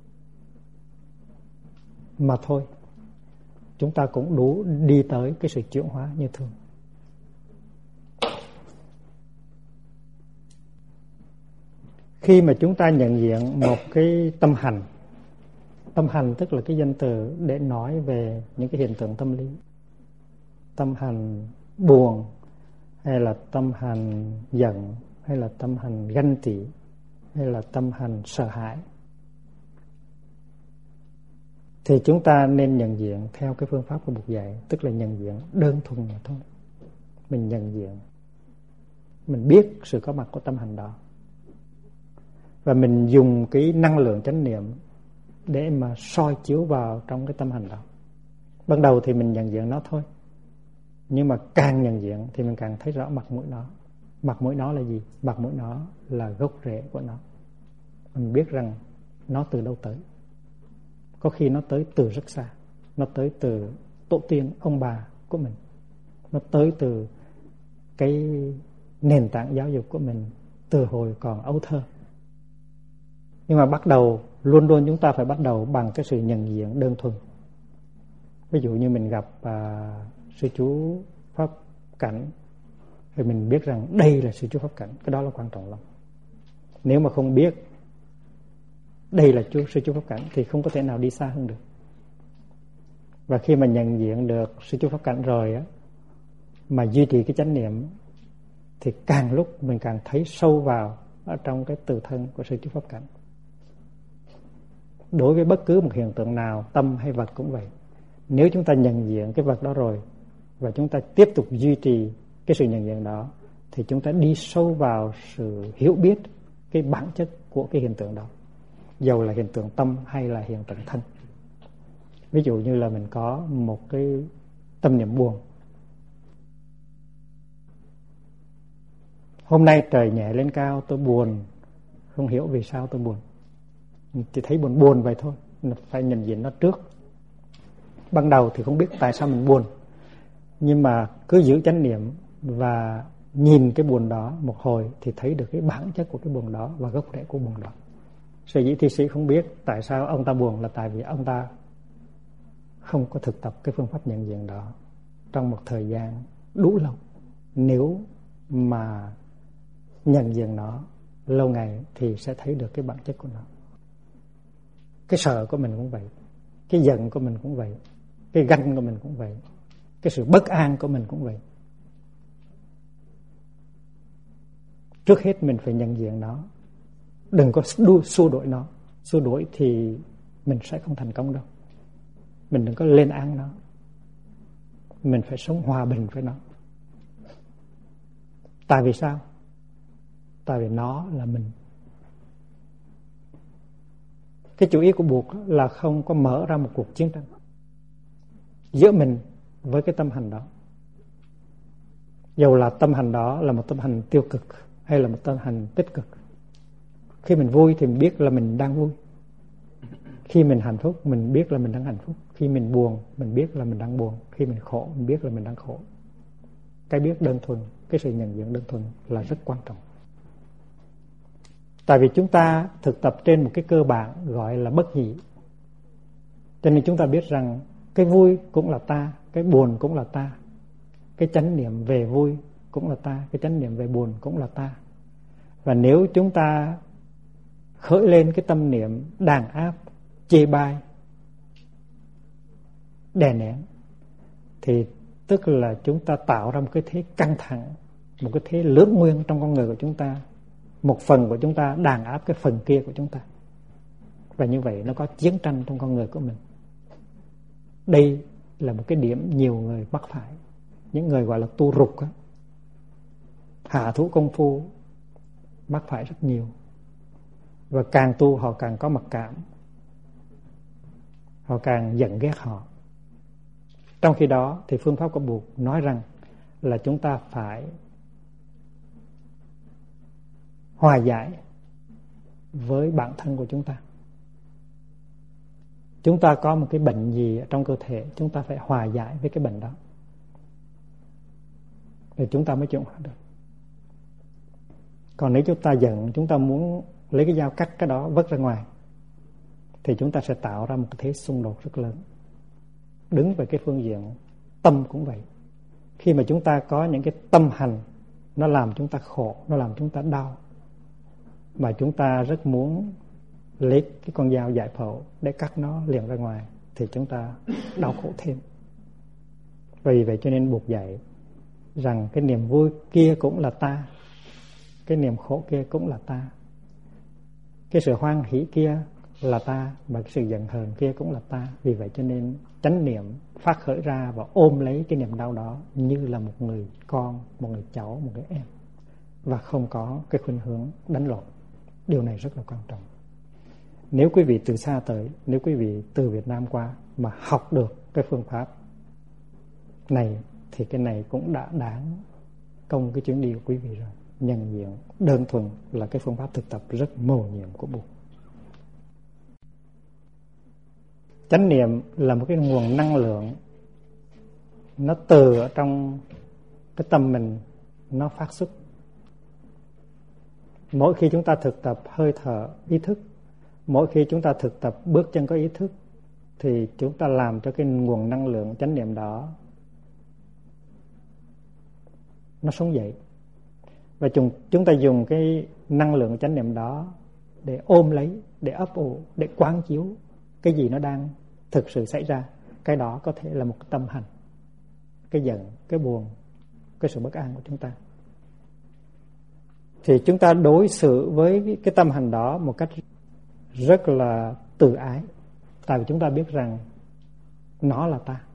mà thôi, chúng ta cũng đủ đi tới cái sự chuyển hóa như thường. Khi mà chúng ta nhận diện một cái tâm hành tức là cái danh từ để nói về những cái hiện tượng tâm lý. Tâm hành buồn, hay là tâm hành giận, hay là tâm hành ganh tị, hay là tâm hành sợ hãi, thì chúng ta nên nhận diện theo cái phương pháp của Bụt dạy, tức là nhận diện đơn thuần mà thôi. Mình nhận diện, mình biết sự có mặt của tâm hành đó, và mình dùng cái năng lượng chánh niệm để mà soi chiếu vào trong cái tâm hành đó. Ban đầu thì mình nhận diện nó thôi, nhưng mà càng nhận diện thì mình càng thấy rõ mặt mũi nó. Mặt mũi nó là gì? Mặt mũi nó là gốc rễ của nó. Mình biết rằng nó từ đâu tới. Có khi nó tới từ rất xa. Nó tới từ tổ tiên, ông bà của mình. Nó tới từ cái nền tảng giáo dục của mình từ hồi còn ấu thơ. Nhưng mà bắt đầu, luôn luôn chúng ta phải bắt đầu bằng cái sự nhận diện đơn thuần. Ví dụ như mình gặp sư chú Pháp Cảnh, thì mình biết rằng đây là sư chú Pháp Cảnh. Cái đó là quan trọng lắm. Nếu mà không biết đây là sư chú Pháp Cảnh thì không có thể nào đi xa hơn được. Và khi mà nhận diện được sư chú Pháp Cảnh rồi á, mà duy trì cái chánh niệm, thì càng lúc mình càng thấy sâu vào ở trong cái từ thân của sư chú Pháp Cảnh. Đối với bất cứ một hiện tượng nào, tâm hay vật cũng vậy. Nếu chúng ta nhận diện cái vật đó rồi, và chúng ta tiếp tục duy trì cái sự nhận diện đó, thì chúng ta đi sâu vào sự hiểu biết cái bản chất của cái hiện tượng đó, dầu là hiện tượng tâm hay là hiện tượng thân. Ví dụ như là mình có một cái tâm niệm buồn. Hôm nay trời nhẹ lên cao, tôi buồn, không hiểu vì sao tôi buồn, chỉ thấy buồn vậy thôi. Phải nhận diện nó trước. Ban đầu thì không biết tại sao mình buồn, nhưng mà cứ giữ chánh niệm và nhìn cái buồn đó một hồi thì thấy được cái bản chất của cái buồn đó và gốc rễ của buồn đó. Sở dĩ thi sĩ không biết tại sao ông ta buồn là tại vì ông ta không có thực tập cái phương pháp nhận diện đó trong một thời gian đủ lâu. Nếu mà nhận diện nó lâu ngày thì sẽ thấy được cái bản chất của nó. Cái sợ của mình cũng vậy, cái giận của mình cũng vậy, cái ganh của mình cũng vậy, cái sự bất an của mình cũng vậy. Trước hết mình phải nhận diện nó, đừng có xua đuổi nó. Xua đuổi thì mình sẽ không thành công đâu. Mình đừng có lên án nó. Mình phải sống hòa bình với nó. Tại vì sao? Tại vì nó là mình. Cái chủ ý của Bụt là không có mở ra một cuộc chiến tranh giữa mình với cái tâm hành đó. Dầu là tâm hành đó là một tâm hành tiêu cực hay là một tâm hành tích cực. Khi mình vui thì mình biết là mình đang vui. Khi mình hạnh phúc mình biết là mình đang hạnh phúc. Khi mình buồn mình biết là mình đang buồn. Khi mình khổ mình biết là mình đang khổ. Cái biết đơn thuần, cái sự nhận diện đơn thuần là rất quan trọng. Tại vì chúng ta thực tập trên một cái cơ bản gọi là bất nhị, cho nên chúng ta biết rằng cái vui cũng là ta, cái buồn cũng là ta, cái chánh niệm về vui cũng là ta, cái chánh niệm về buồn cũng là ta. Và nếu chúng ta khởi lên cái tâm niệm đàn áp, chê bai, đè nén, thì tức là chúng ta tạo ra một cái thế căng thẳng, một cái thế lưỡng nguyên trong con người của chúng ta. Một phần của chúng ta đàn áp cái phần kia của chúng ta. Và như vậy nó có chiến tranh trong con người của mình. Đây là một cái điểm nhiều người mắc phải. Những người gọi là tu rục á, hạ thủ công phu, mắc phải rất nhiều. Và càng tu họ càng có mặc cảm, họ càng giận ghét họ. Trong khi đó thì phương pháp của Bụt nói rằng là chúng ta phải hòa giải với bản thân của chúng ta. Chúng ta có một cái bệnh gì trong cơ thể, chúng ta phải hòa giải với cái bệnh đó, để chúng ta mới chuyển hóa được. Còn nếu chúng ta giận, chúng ta muốn lấy cái dao cắt cái đó vứt ra ngoài, thì chúng ta sẽ tạo ra một cái thế xung đột rất lớn. Đứng về cái phương diện tâm cũng vậy. Khi mà chúng ta có những cái tâm hành, nó làm chúng ta khổ, nó làm chúng ta đau, mà chúng ta rất muốn lấy cái con dao giải phẫu để cắt nó liền ra ngoài, thì chúng ta đau khổ thêm. Vì vậy cho nên Bụt dạy rằng cái niềm vui kia cũng là ta, cái niềm khổ kia cũng là ta, cái sự hoan hỷ kia là ta, và cái sự giận hờn kia cũng là ta. Vì vậy cho nên chánh niệm phát khởi ra và ôm lấy cái niềm đau đó như là một người con, một người cháu, một người em, và không có cái khuynh hướng đánh lộn. Điều này rất là quan trọng. Nếu quý vị từ xa tới, nếu quý vị từ Việt Nam qua mà học được cái phương pháp này, thì cái này cũng đã đáng công cái chuyến đi của quý vị rồi. Nhận diện đơn thuần là cái phương pháp thực tập rất mầu nhiệm của Bụt. Chánh niệm là một cái nguồn năng lượng, nó từ ở trong cái tâm mình nó phát xuất. Mỗi khi chúng ta thực tập hơi thở ý thức, mỗi khi chúng ta thực tập bước chân có ý thức, thì chúng ta làm cho cái nguồn năng lượng chánh niệm đó nó sống dậy. Và chúng ta dùng cái năng lượng chánh niệm đó để ôm lấy, để ấp ủ, để quán chiếu cái gì nó đang thực sự xảy ra. Cái đó có thể là một cái tâm hành, cái giận, cái buồn, cái sự bất an của chúng ta. Thì chúng ta đối xử với cái tâm hành đó một cách rất là từ ái. Tại vì chúng ta biết rằng nó là ta.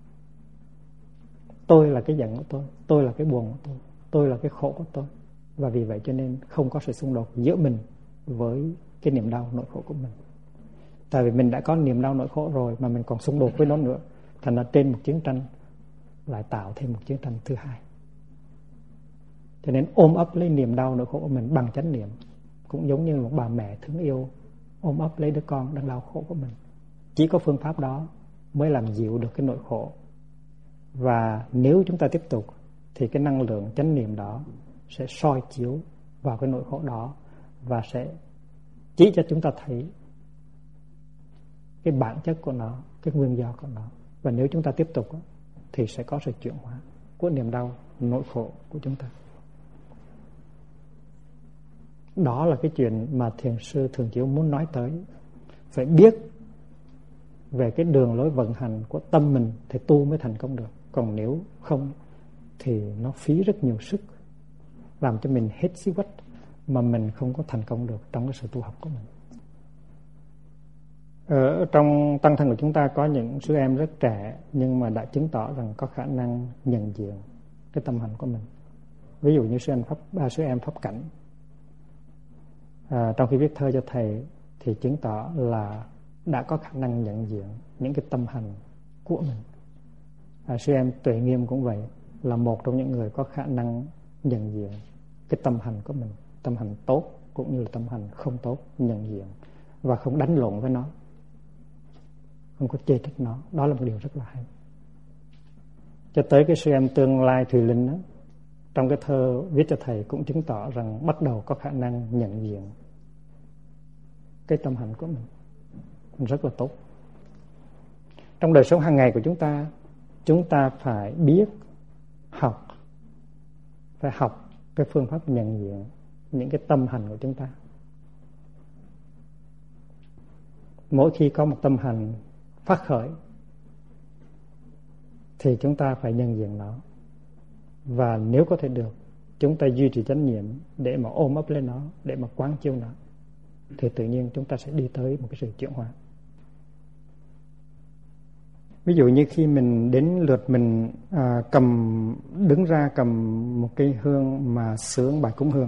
Tôi là cái giận của tôi là cái buồn của tôi là cái khổ của tôi. Và vì vậy cho nên không có sự xung đột giữa mình với cái niềm đau nỗi khổ của mình. Tại vì mình đã có niềm đau nỗi khổ rồi mà mình còn xung đột với nó nữa, thành ra trên một chiến tranh lại tạo thêm một chiến tranh thứ hai. Cho nên ôm ấp lấy niềm đau nỗi khổ của mình bằng chánh niệm cũng giống như một bà mẹ thương yêu ôm ấp lấy đứa con đang đau khổ của mình. Chỉ có phương pháp đó mới làm dịu được cái nỗi khổ. Và nếu chúng ta tiếp tục thì cái năng lượng chánh niệm đó sẽ soi chiếu vào cái nỗi khổ đó và sẽ chỉ cho chúng ta thấy cái bản chất của nó, cái nguyên do của nó. Và nếu chúng ta tiếp tục thì sẽ có sự chuyển hóa của niềm đau, nỗi khổ của chúng ta. Đó là cái chuyện mà Thiền sư Thường Chiếu muốn nói tới. Phải biết về cái đường lối vận hành của tâm mình thì tu mới thành công được. Còn nếu không thì nó phí rất nhiều sức, làm cho mình hết sức vất mà mình không có thành công được trong cái sự tu học của mình. Ở trong tăng thân của chúng ta có những sư em rất trẻ nhưng mà đã chứng tỏ rằng có khả năng nhận diện cái tâm hành của mình. Ví dụ như sư em Pháp Cảnh, trong khi viết thơ cho thầy thì chứng tỏ là đã có khả năng nhận diện những cái tâm hành của mình. Sư em Tuệ Nghiêm cũng vậy, là một trong những người có khả năng nhận diện cái tâm hành của mình, tâm hành tốt cũng như là tâm hành không tốt, nhận diện và không đánh lộn với nó, không có chê trách nó. Đó là một điều rất là hay. Cho tới cái sư em Tương Lai Thùy Linh đó, trong cái thơ viết cho thầy cũng chứng tỏ rằng bắt đầu có khả năng nhận diện cái tâm hành của mình rất là tốt. Trong đời sống hàng ngày của chúng ta phải biết phải học cái phương pháp nhận diện những cái tâm hành của chúng ta. Mỗi khi có một tâm hành phát khởi thì chúng ta phải nhận diện nó. Và nếu có thể được, chúng ta duy trì chánh niệm để mà ôm ấp lên nó, để mà quán chiếu nó, thì tự nhiên chúng ta sẽ đi tới một cái sự chuyển hóa. Ví dụ như khi mình đến lượt mình đứng ra cầm một cây hương mà xướng bài cúng hương,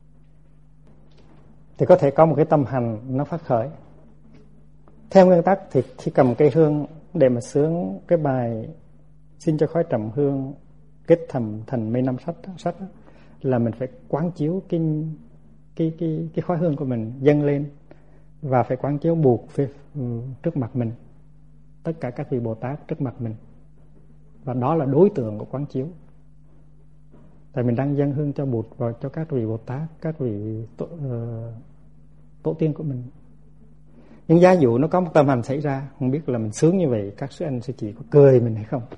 thì có thể có một cái tâm hành nó phát khởi. Theo nguyên tắc thì khi cầm cây hương để mà xướng cái bài xin cho khói trầm hương kết thầm thành mây năm sắc là mình phải quán chiếu cái khói hương của mình dâng lên, và phải quán chiếu buộc trước mặt mình, tất cả các vị Bồ Tát trước mặt mình, và đó là đối tượng của quán chiếu. Tại mình đang dâng hương cho Bụt và cho các vị Bồ Tát, các vị tổ tiên của mình. Nhưng giả dụ nó có một tâm hành xảy ra, không biết là mình sướng như vậy các sư anh sư chị có cười mình hay không,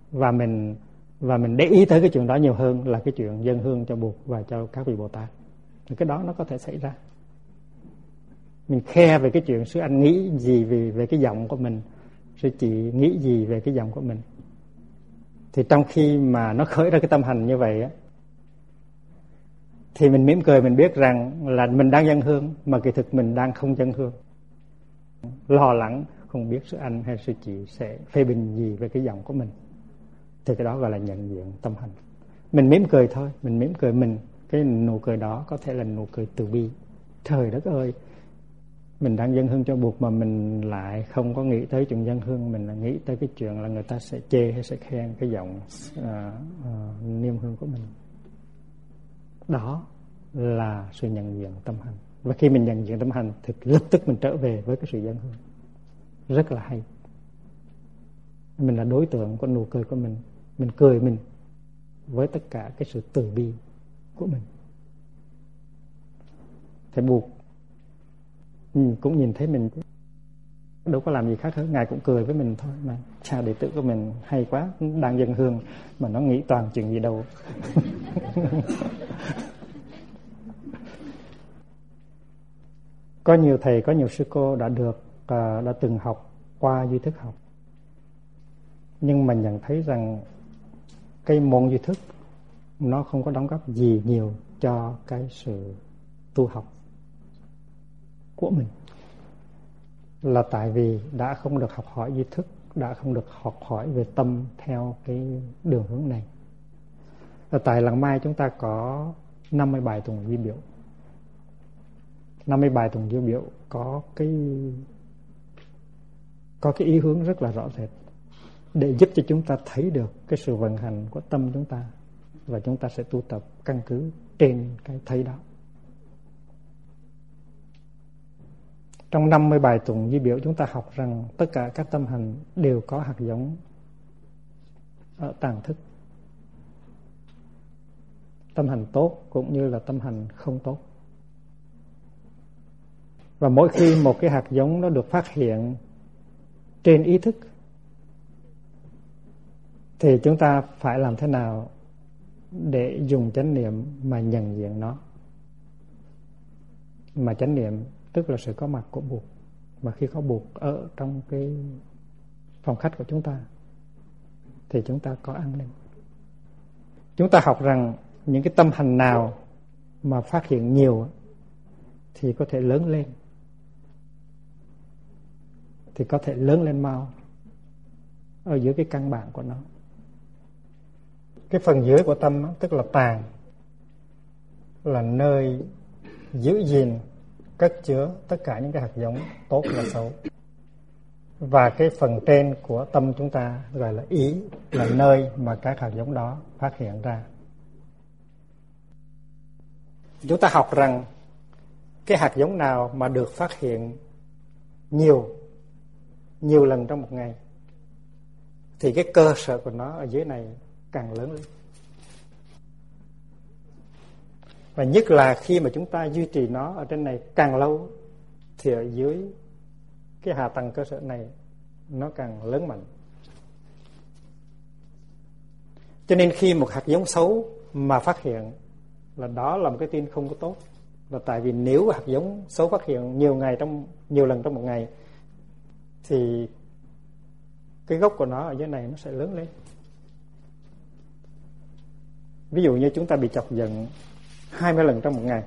và mình để ý tới cái chuyện đó nhiều hơn là cái chuyện dâng hương cho Bụt và cho các vị Bồ Tát. thì cái đó nó có thể xảy ra. Mình khe về cái chuyện sư anh nghĩ gì về cái giọng của mình, sư chị nghĩ gì về cái giọng của mình, thì trong khi mà nó khởi ra cái tâm hành như vậy á, thì mình mỉm cười, mình biết rằng là mình đang dâng hương, mà kỳ thực mình đang không dâng hương. Lo lắng không biết sư anh hay sư chị sẽ phê bình gì về cái giọng của mình, thì cái đó gọi là nhận diện tâm hành. Mình mỉm cười thôi, mình mỉm cười mình, cái nụ cười đó có thể là nụ cười từ bi. Trời đất ơi, mình đang dâng hương cho Bụt mà mình lại không có nghĩ tới chuyện dâng hương, mình là nghĩ tới cái chuyện là người ta sẽ chê hay sẽ khen cái giọng niêm hương của mình. Đó là sự nhận diện tâm hành. Và khi mình nhận diện tâm hành thì lập tức mình trở về với cái sự dâng hương. Rất là hay. Mình là đối tượng của nụ cười của mình cười mình với tất cả cái sự từ bi của mình. Thầy Bụt cũng nhìn thấy mình đâu có làm gì khác hơn, Ngài cũng cười với mình thôi mà. Cha đệ tử của mình hay quá, đang dâng hương mà nó nghĩ toàn chuyện gì đâu. Có nhiều thầy, có nhiều sư cô đã từng học qua duy thức học, nhưng mà nhận thấy rằng cái môn duy thức nó không có đóng góp gì nhiều cho cái sự tu học của mình. Là tại vì đã không được học hỏi duy thức, đã không được học hỏi về tâm theo cái đường hướng này. Là tại Làng Mai chúng ta có 50 bài tùng duy biểu. 50 bài tùng duy biểu có cái ý hướng rất là rõ rệt để giúp cho chúng ta thấy được cái sự vận hành của tâm chúng ta, và chúng ta sẽ tu tập căn cứ trên cái thấy đó. Trong 50 bài tùng duy biểu chúng ta học rằng tất cả các tâm hành đều có hạt giống ở tàng thức. Tâm hành tốt cũng như là tâm hành không tốt. Và mỗi khi một cái hạt giống nó được phát hiện trên ý thức thì chúng ta phải làm thế nào để dùng chánh niệm mà nhận diện nó. Mà chánh niệm tức là sự có mặt của Bụt. Mà khi có Bụt ở trong cái phòng khách của chúng ta thì chúng ta có an ninh. Chúng ta học rằng những cái tâm hành nào mà phát hiện nhiều thì có thể lớn lên, thì có thể lớn lên mau ở dưới cái căn bản của nó. Cái phần dưới của tâm tức là tàng, là nơi giữ gìn cất chứa tất cả những cái hạt giống tốt và xấu. Và cái phần trên của tâm chúng ta gọi là ý, là nơi mà các hạt giống đó phát hiện ra. Chúng ta học rằng cái hạt giống nào mà được phát hiện nhiều lần trong một ngày thì cái cơ sở của nó ở dưới này càng lớn lên. Và nhất là khi mà chúng ta duy trì nó ở trên này càng lâu thì ở dưới cái hạ tầng cơ sở này nó càng lớn mạnh. Cho nên khi một hạt giống xấu mà phát hiện là đó là một cái tin không có tốt. Là tại vì nếu hạt giống xấu phát hiện nhiều lần trong một ngày thì cái gốc của nó ở dưới này nó sẽ lớn lên. Ví dụ như chúng ta bị chọc giận 20 lần trong một ngày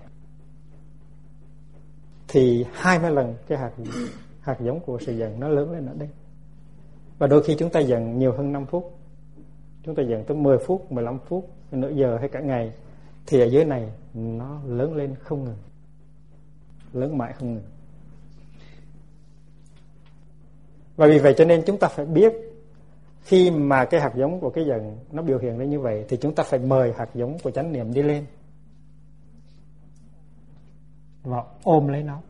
thì 20 lần cái hạt giống của sự giận nó lớn lên ở đây. Và đôi khi chúng ta giận nhiều hơn 5 phút, chúng ta giận tới 10 phút, 15 phút, nửa giờ hay cả ngày, thì ở dưới này nó lớn lên không ngừng, lớn mãi không ngừng. Và vì vậy cho nên chúng ta phải biết khi mà cái hạt giống của cái giận nó biểu hiện lên như vậy thì chúng ta phải mời hạt giống của chánh niệm đi lên và ôm lấy nó,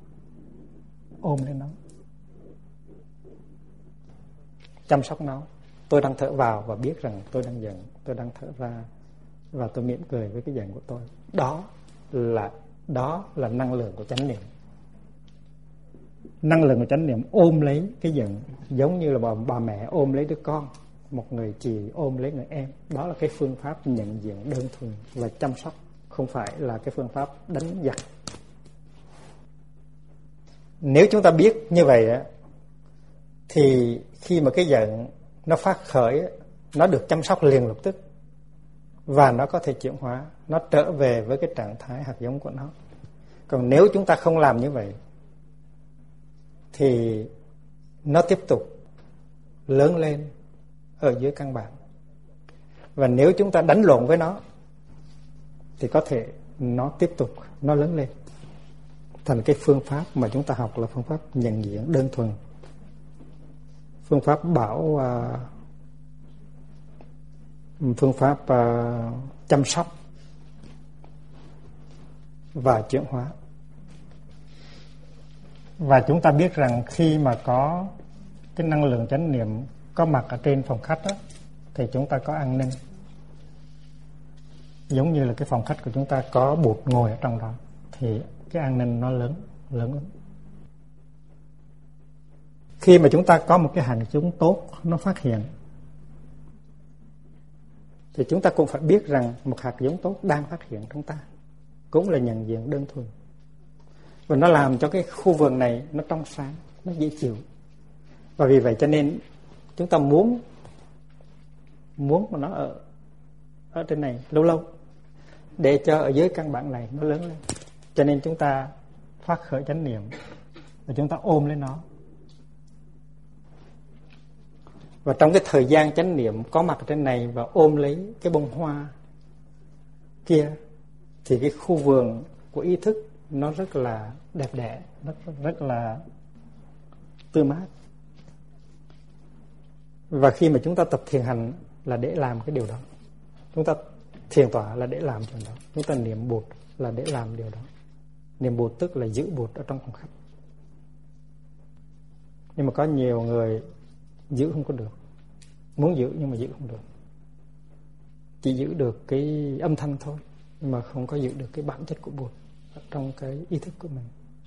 chăm sóc nó. Tôi đang thở vào và biết rằng tôi đang giận, tôi đang thở ra và tôi mỉm cười với cái giận của tôi. Đó là năng lượng của chánh niệm. Năng lượng của chánh niệm ôm lấy cái giận, giống như là bà mẹ ôm lấy đứa con, một người chị ôm lấy người em. Đó là cái phương pháp nhận diện đơn thuần và chăm sóc không phải là cái phương pháp đánh giặc. Nếu chúng ta biết như vậy á, thì khi mà cái giận nó phát khởi, nó được chăm sóc liền lập tức, và nó có thể chuyển hóa, nó trở về với cái trạng thái hạt giống của nó. Còn nếu chúng ta không làm như vậy thì nó tiếp tục lớn lên ở dưới căn bản. Và nếu chúng ta đánh lộn với nó thì có thể nó tiếp tục nó lớn lên thành cái phương pháp mà chúng ta học là phương pháp nhận diện đơn thuần, phương pháp phương pháp chăm sóc và chuyển hóa. Và chúng ta biết rằng khi mà có cái năng lượng chánh niệm có mặt ở trên phòng khách đó, thì chúng ta có an ninh. Giống như là cái phòng khách của chúng ta có Bụt ngồi ở trong đó, thì cái an ninh nó lớn lắm. Khi mà chúng ta có một cái hạt giống tốt nó phát hiện, thì chúng ta cũng phải biết rằng một hạt giống tốt đang phát hiện trong ta, cũng là nhận diện đơn thuần. Và nó làm cho cái khu vườn này nó trong sáng, nó dễ chịu. Và vì vậy cho nên chúng ta muốn mà nó ở trên này lâu lâu, để cho ở dưới căn bản này nó lớn lên. Cho nên chúng ta phát khởi chánh niệm và chúng ta ôm lấy nó. Và trong cái thời gian chánh niệm có mặt ở trên này và ôm lấy cái bông hoa kia, thì cái khu vườn của ý thức nó rất là đẹp đẽ, rất là tươi mát. Và khi mà chúng ta tập thiền hành là để làm cái điều đó, chúng ta thiền tọa là để làm chuyện đó, chúng ta niệm Bụt là để làm điều đó. Niệm Bụt tức là giữ Bụt ở trong phòng khách. Nhưng mà có nhiều người giữ không có được, muốn giữ nhưng mà giữ không được, chỉ giữ được cái âm thanh thôi, nhưng mà không có giữ được cái bản chất của Bụt ở trong cái ý thức của mình.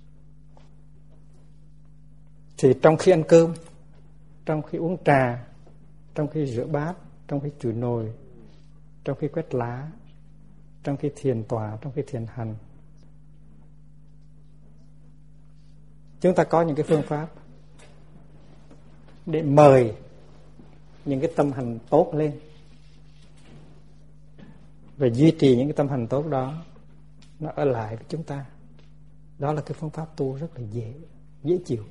Thì trong khi ăn cơm, trong khi uống trà, trong khi rửa bát, trong khi chùi nồi, trong khi quét lá, trong khi thiền tọa, trong khi thiền hành, chúng ta có những cái phương pháp để mời những cái tâm hành tốt lên và duy trì những cái tâm hành tốt đó nó ở lại với chúng ta. Đó là cái phương pháp tu rất là dễ chịu.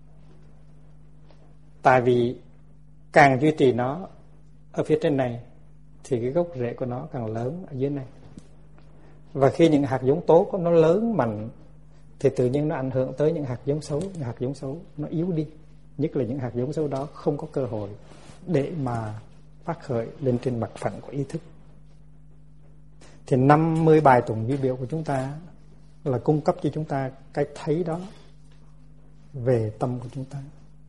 Tại vì càng duy trì nó ở phía trên này thì cái gốc rễ của nó càng lớn ở dưới này. Và khi những hạt giống tốt nó lớn mạnh thì tự nhiên nó ảnh hưởng tới những hạt giống xấu. Những hạt giống xấu nó yếu đi, nhất là những hạt giống xấu đó không có cơ hội để mà phát khởi lên trên mặt phẳng của ý thức. Thì 50 bài tụng duy biểu của chúng ta là cung cấp cho chúng ta cái thấy đó về tâm của chúng ta.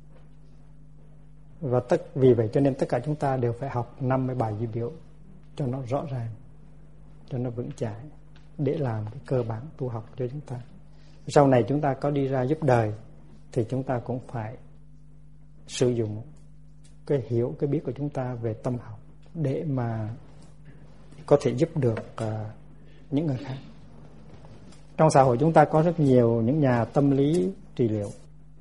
Và vì vậy cho nên tất cả chúng ta đều phải học 50 bài duy biểu cho nó rõ ràng, cho nó vững chãi, để làm cái cơ bản tu học cho chúng ta. Sau này chúng ta có đi ra giúp đời thì chúng ta cũng phải sử dụng cái hiểu, cái biết của chúng ta về tâm học để mà có thể giúp được những người khác. Trong xã hội chúng ta có rất nhiều những nhà tâm lý trị liệu.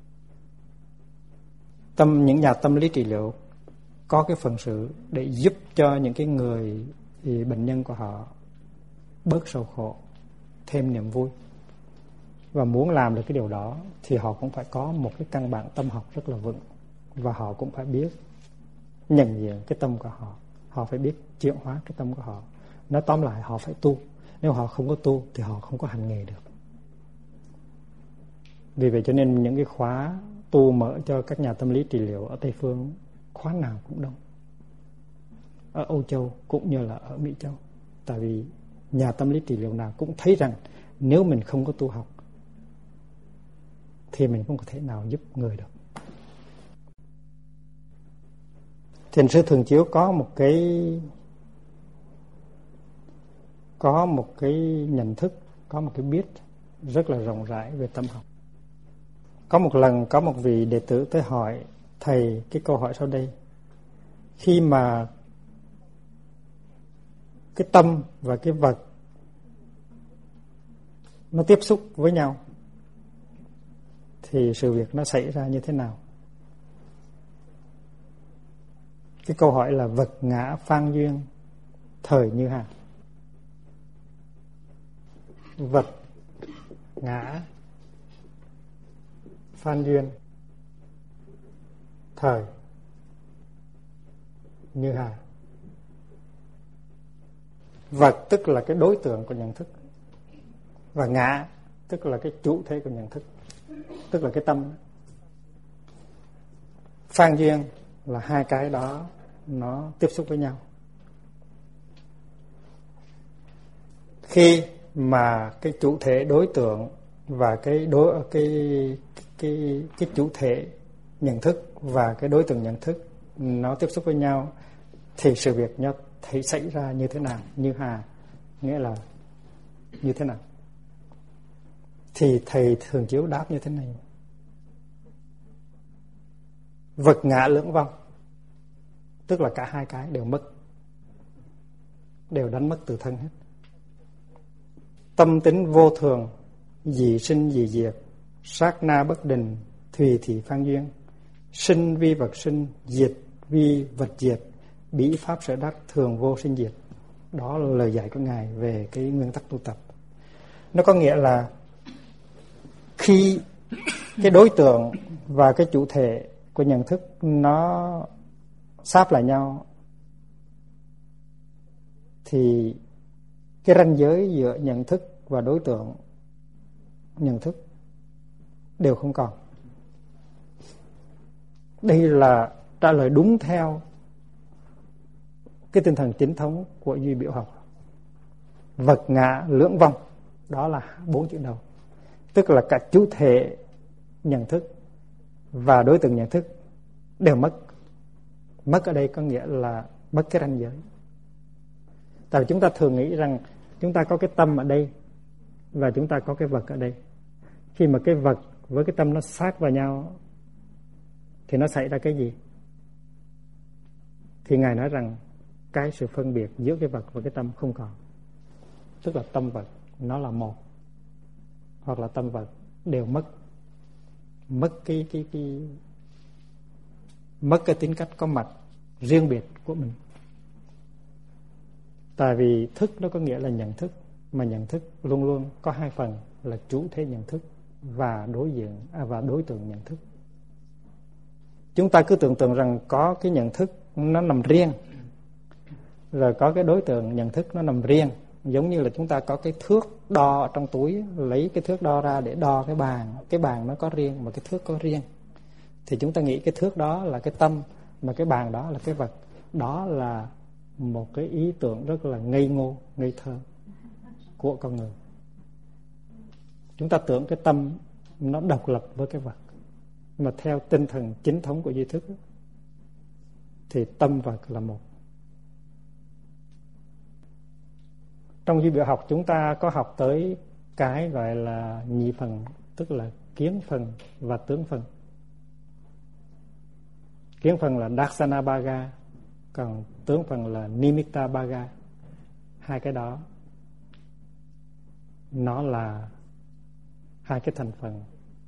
Những nhà tâm lý trị liệu có cái phần sự để giúp cho những cái người bệnh nhân của họ bớt sầu khổ, thêm niềm vui. Và muốn làm được cái điều đó thì họ cũng phải có một cái căn bản tâm học rất là vững. Và họ cũng phải biết nhận diện cái tâm của họ. Họ phải biết chuyển hóa cái tâm của họ. Nói tóm lại họ phải tu. Nếu họ không có tu thì họ không có hành nghề được. Vì vậy cho nên những cái khóa tu mở cho các nhà tâm lý trị liệu ở Tây Phương, khóa nào cũng đông, ở Âu Châu cũng như là ở Mỹ Châu. Tại vì nhà tâm lý trị liệu nào cũng thấy rằng nếu mình không có tu học thì mình không có thể nào giúp người được. Thiền sư Thường Chiếu có một cái nhận thức, có một cái biết rất là rộng rãi về tâm học. Có một lần có một vị đệ tử tới hỏi thầy cái câu hỏi sau đây: khi mà cái tâm và cái vật nó tiếp xúc với nhau thì sự việc nó xảy ra như thế nào? Cái câu hỏi là vật ngã phan duyên thời như hà. Vật ngã phan duyên thời như hà. Vật tức là cái đối tượng của nhận thức, và ngã tức là cái chủ thể của nhận thức, tức là cái tâm. Phan duyên là hai cái đó nó tiếp xúc với nhau. Khi mà cái chủ thể đối tượng và cái chủ thể nhận thức và cái đối tượng nhận thức nó tiếp xúc với nhau thì sự việc nó thấy xảy ra như thế nào? Như hà nghĩa là như thế nào? Thì thầy thường chiếu đáp như thế này: vật ngã lưỡng vong, tức là cả hai cái đều mất, đều đánh mất từ thân hết. Tâm tính vô thường, dị sinh dị diệt, sát na bất định, thùy thị phan duyên, sinh vi vật sinh, diệt vi vật diệt, bí pháp sở đắc, thường vô sinh diệt. Đó là lời dạy của Ngài về cái nguyên tắc tu tập. Nó có nghĩa là khi cái đối tượng và cái chủ thể của nhận thức nó sáp lại nhau thì cái ranh giới giữa nhận thức và đối tượng nhận thức đều không còn. Đây là trả lời đúng theo cái tinh thần chính thống của duy biểu học. Vật ngã lưỡng vong, đó là 4 chữ đầu, tức là cả chủ thể nhận thức và đối tượng nhận thức đều mất. Mất ở đây có nghĩa là mất cái ranh giới. Tại vì chúng ta thường nghĩ rằng chúng ta có cái tâm ở đây và chúng ta có cái vật ở đây. Khi mà cái vật với cái tâm nó sát vào nhau thì nó xảy ra cái gì? Thì Ngài nói rằng cái sự phân biệt giữa cái vật và cái tâm không còn. Tức là tâm vật nó là một, hoặc là tâm vật đều mất mất cái tính cách có mặt riêng biệt của mình. Tại vì thức nó có nghĩa là nhận thức, mà nhận thức luôn luôn có hai phần là chủ thể nhận thức và đối tượng nhận thức. Chúng ta cứ tưởng tượng rằng có cái nhận thức nó nằm riêng, rồi có cái đối tượng nhận thức nó nằm riêng. Giống như là chúng ta có cái thước đo trong túi, lấy cái thước đo ra để đo cái bàn nó có riêng mà cái thước có riêng. Thì chúng ta nghĩ cái thước đó là cái tâm, mà cái bàn đó là cái vật. Đó là một cái ý tưởng rất là ngây ngô, ngây thơ của con người. Chúng ta tưởng cái tâm nó độc lập với cái vật, mà theo tinh thần chính thống của duy thức thì tâm vật là một. Trong duy biểu học chúng ta có học tới cái gọi là nhị phần, tức là kiến phần và tướng phần. Kiến phần là Darsana Bhaga, còn tướng phần là Nimitta Bhaga. Hai cái đó nó là hai cái thành phần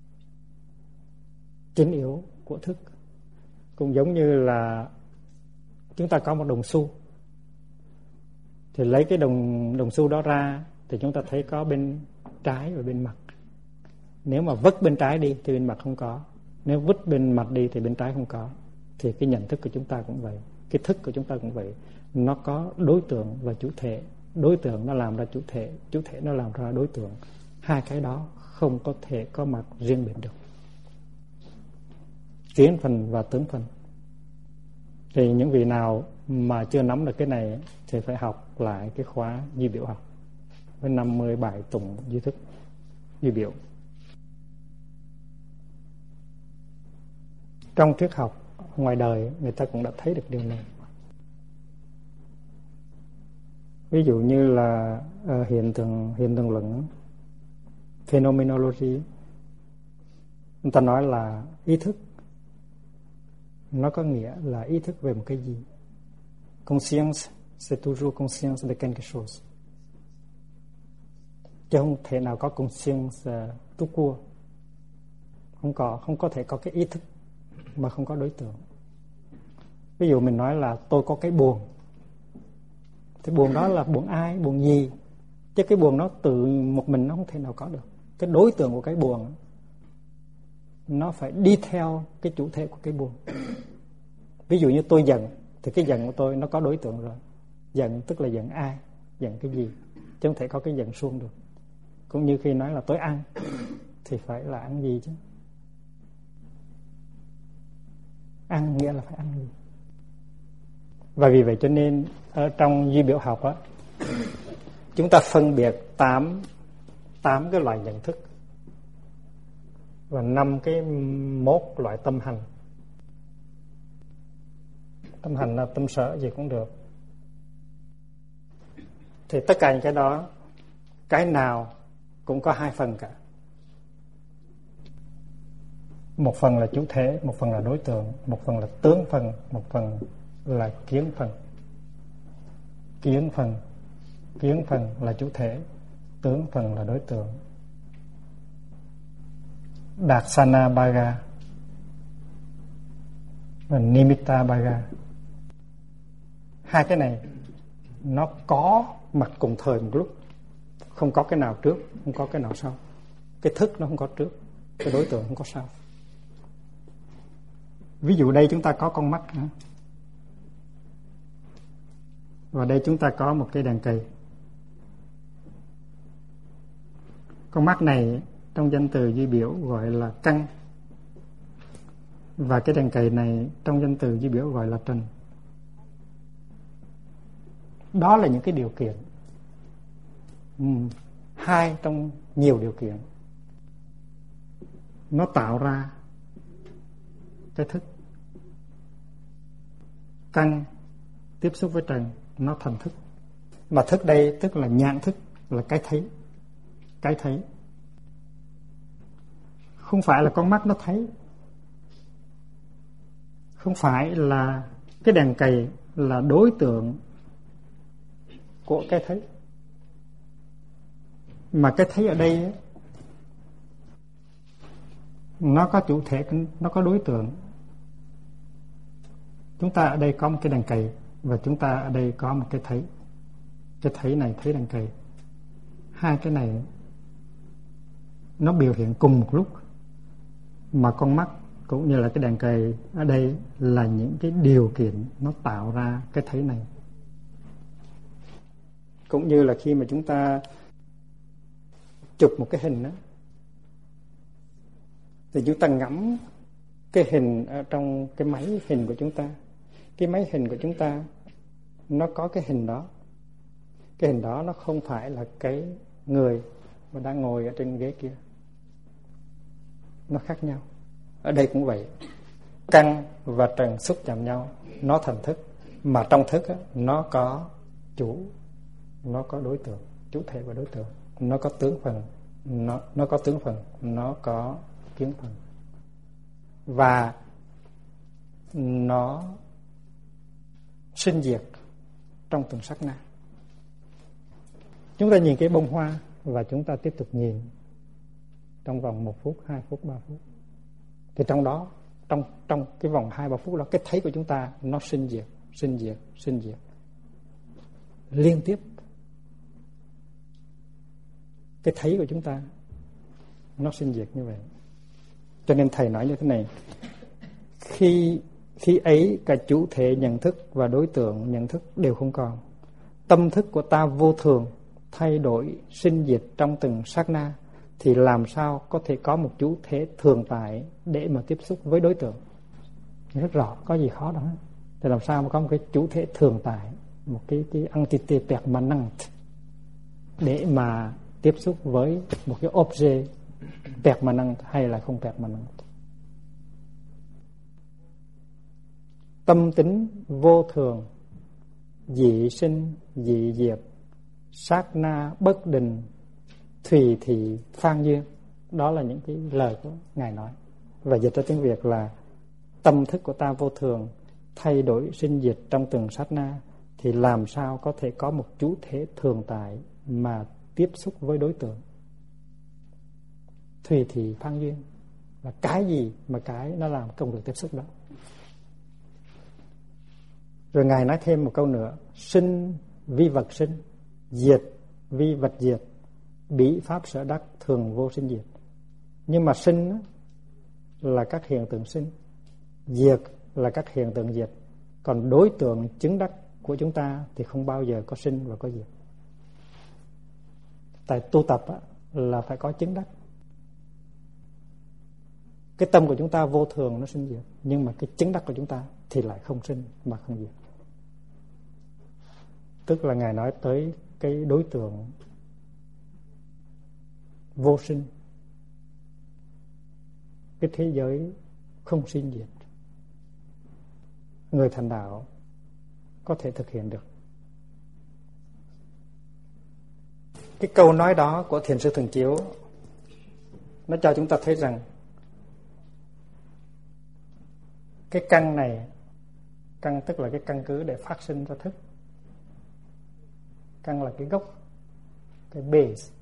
chính yếu của thức. Cũng giống như là chúng ta có một đồng xu, thì lấy cái đồng xu đó ra thì chúng ta thấy có bên trái và bên mặt. Nếu mà vứt bên trái đi thì bên mặt không có, nếu vứt bên mặt đi thì bên trái không có. Thì cái nhận thức của chúng ta cũng vậy, cái thức của chúng ta cũng vậy. Nó có đối tượng và chủ thể. Đối tượng nó làm ra chủ thể, chủ thể nó làm ra đối tượng. Hai cái đó không có thể có mặt riêng biệt được. Kiến phần và tướng phần. Thì những vị nào mà chưa nắm được cái này thì phải học lại cái khóa duy biểu học với 50 bài tụng duy thức duy biểu. Trong triết học ngoài đời người ta cũng đã thấy được điều này. Ví dụ như là hiện tượng luận, phenomenology, người ta nói là ý thức nó có nghĩa là ý thức về một cái gì. Conscience, c'est toujours conscience de quelque chose. chứ không thể nào có conscience tout court. Không có thể có cái ý thức mà không có đối tượng. Ví dụ mình nói là tôi có cái buồn, thì buồn đó là buồn ai, buồn gì? Chứ cái buồn nó tự một mình nó không thể nào có được. Cái đối tượng của cái buồn nó phải đi theo cái chủ thể của cái buồn. Ví dụ như tôi giận, thì cái giận của tôi nó có đối tượng rồi. Giận tức là giận ai, giận cái gì, chứ không thể có cái giận suông được. Cũng như khi nói là tôi ăn, thì phải là ăn gì chứ? Ăn nghĩa là phải ăn gì. Và vì vậy cho nên ở trong duy biểu học á, chúng ta phân biệt 8 cái loại nhận thức và 5 cái mốt loại tâm hành. Tâm hành là tâm sở gì cũng được. Thì tất cả những cái đó, cái nào cũng có 2 phần cả. Một phần là chủ thể, một phần là đối tượng, một phần là tướng phần, một phần là kiến phần. Kiến phần là chủ thể, tướng phần là đối tượng. Darsana Bhaga và Nimitta Bhaga. 2 cái này nó có mặt cùng thời một lúc, không có cái nào trước, không có cái nào sau. Cái thức nó không có trước, cái đối tượng không có sau. Ví dụ đây chúng ta có con mắt, và đây chúng ta có một cái đèn cầy. Con mắt này trong danh từ duy biểu gọi là căn, và cái đèn cầy này trong danh từ duy biểu gọi là trần. Đó là những cái điều kiện, 2 trong nhiều điều kiện, nó tạo ra cái thức. Căn tiếp xúc với trần, nó thành thức. Mà thức đây tức là nhãn thức, là cái thấy. Cái thấy không phải là con mắt nó thấy, không phải là cái đèn cầy là đối tượng của cái thấy, mà cái thấy ở đây ấy, nó có chủ thể, nó có đối tượng. Chúng ta ở đây có một cái đèn cầy, và chúng ta ở đây có một cái thấy. Cái thấy này, thấy đèn cầy, 2 cái này nó biểu hiện cùng một lúc. Mà con mắt cũng như là cái đèn cầy ở đây là những cái điều kiện nó tạo ra cái thấy này. Cũng như là khi mà chúng ta chụp một cái hình đó, thì chúng ta ngắm cái hình ở trong cái máy hình của chúng ta. Cái máy hình của chúng ta nó có cái hình đó. Cái hình đó nó không phải là cái người mà đang ngồi ở trên ghế kia. Nó khác nhau. Ở đây cũng vậy. Căn và trần xúc chạm nhau, nó thành thức. Mà trong thức á, nó có chủ, nó có đối tượng, chủ thể và đối tượng. Nó có tướng phần, nó có tướng phần, nó có kiến phần. Và nó sinh diệt trong từng sát na. Chúng ta nhìn cái bông hoa và chúng ta tiếp tục nhìn trong vòng 1 phút, 2 phút, 3 phút. Thì trong đó, trong cái vòng 2-3 phút đó, cái thấy của chúng ta nó sinh diệt liên tiếp. Cái thấy của chúng ta nó sinh diệt như vậy. Cho nên thầy nói như thế này: khi ấy cả chủ thể nhận thức và đối tượng nhận thức đều không còn. Tâm thức của ta vô thường, thay đổi, sinh diệt trong từng sát na, thì làm sao có thể có một chủ thể thường tại để mà tiếp xúc với đối tượng? Rất rõ, có gì khó đâu. Thì làm sao mà có một cái chủ thể thường tại, một cái entité permanent để mà tiếp xúc với một cái objet permanent hay là không permanent? Tâm tính vô thường, dị sinh dị diệt, sát na bất định, thùy thị phan duyên. Đó là những cái lời của Ngài nói. Và dịch ra tiếng Việt là tâm thức của ta vô thường, thay đổi sinh diệt trong từng sát na, thì làm sao có thể có một chủ thể thường tại mà tiếp xúc với đối tượng. Thùy thị phan duyên là cái gì mà cái nó làm công việc tiếp xúc đó. Rồi Ngài nói thêm một câu nữa: sinh vi vật sinh, diệt vi vật diệt, bí pháp sở đắc, thường vô sinh diệt. Nhưng mà sinh là các hiện tượng sinh, diệt là các hiện tượng diệt. Còn đối tượng chứng đắc của chúng ta thì không bao giờ có sinh và có diệt. Tại tu tập là phải có chứng đắc. Cái tâm của chúng ta vô thường nó sinh diệt, nhưng mà cái chứng đắc của chúng ta thì lại không sinh mà không diệt. Tức là Ngài nói tới cái đối tượng vô sinh, cái thế giới không sinh diệt, người thành đạo có thể thực hiện được. Cái câu nói đó của Thiền sư Thường Chiếu nó cho chúng ta thấy rằng cái căn này, căn tức là cái căn cứ để phát sinh ra thức. Căn là cái gốc, cái base.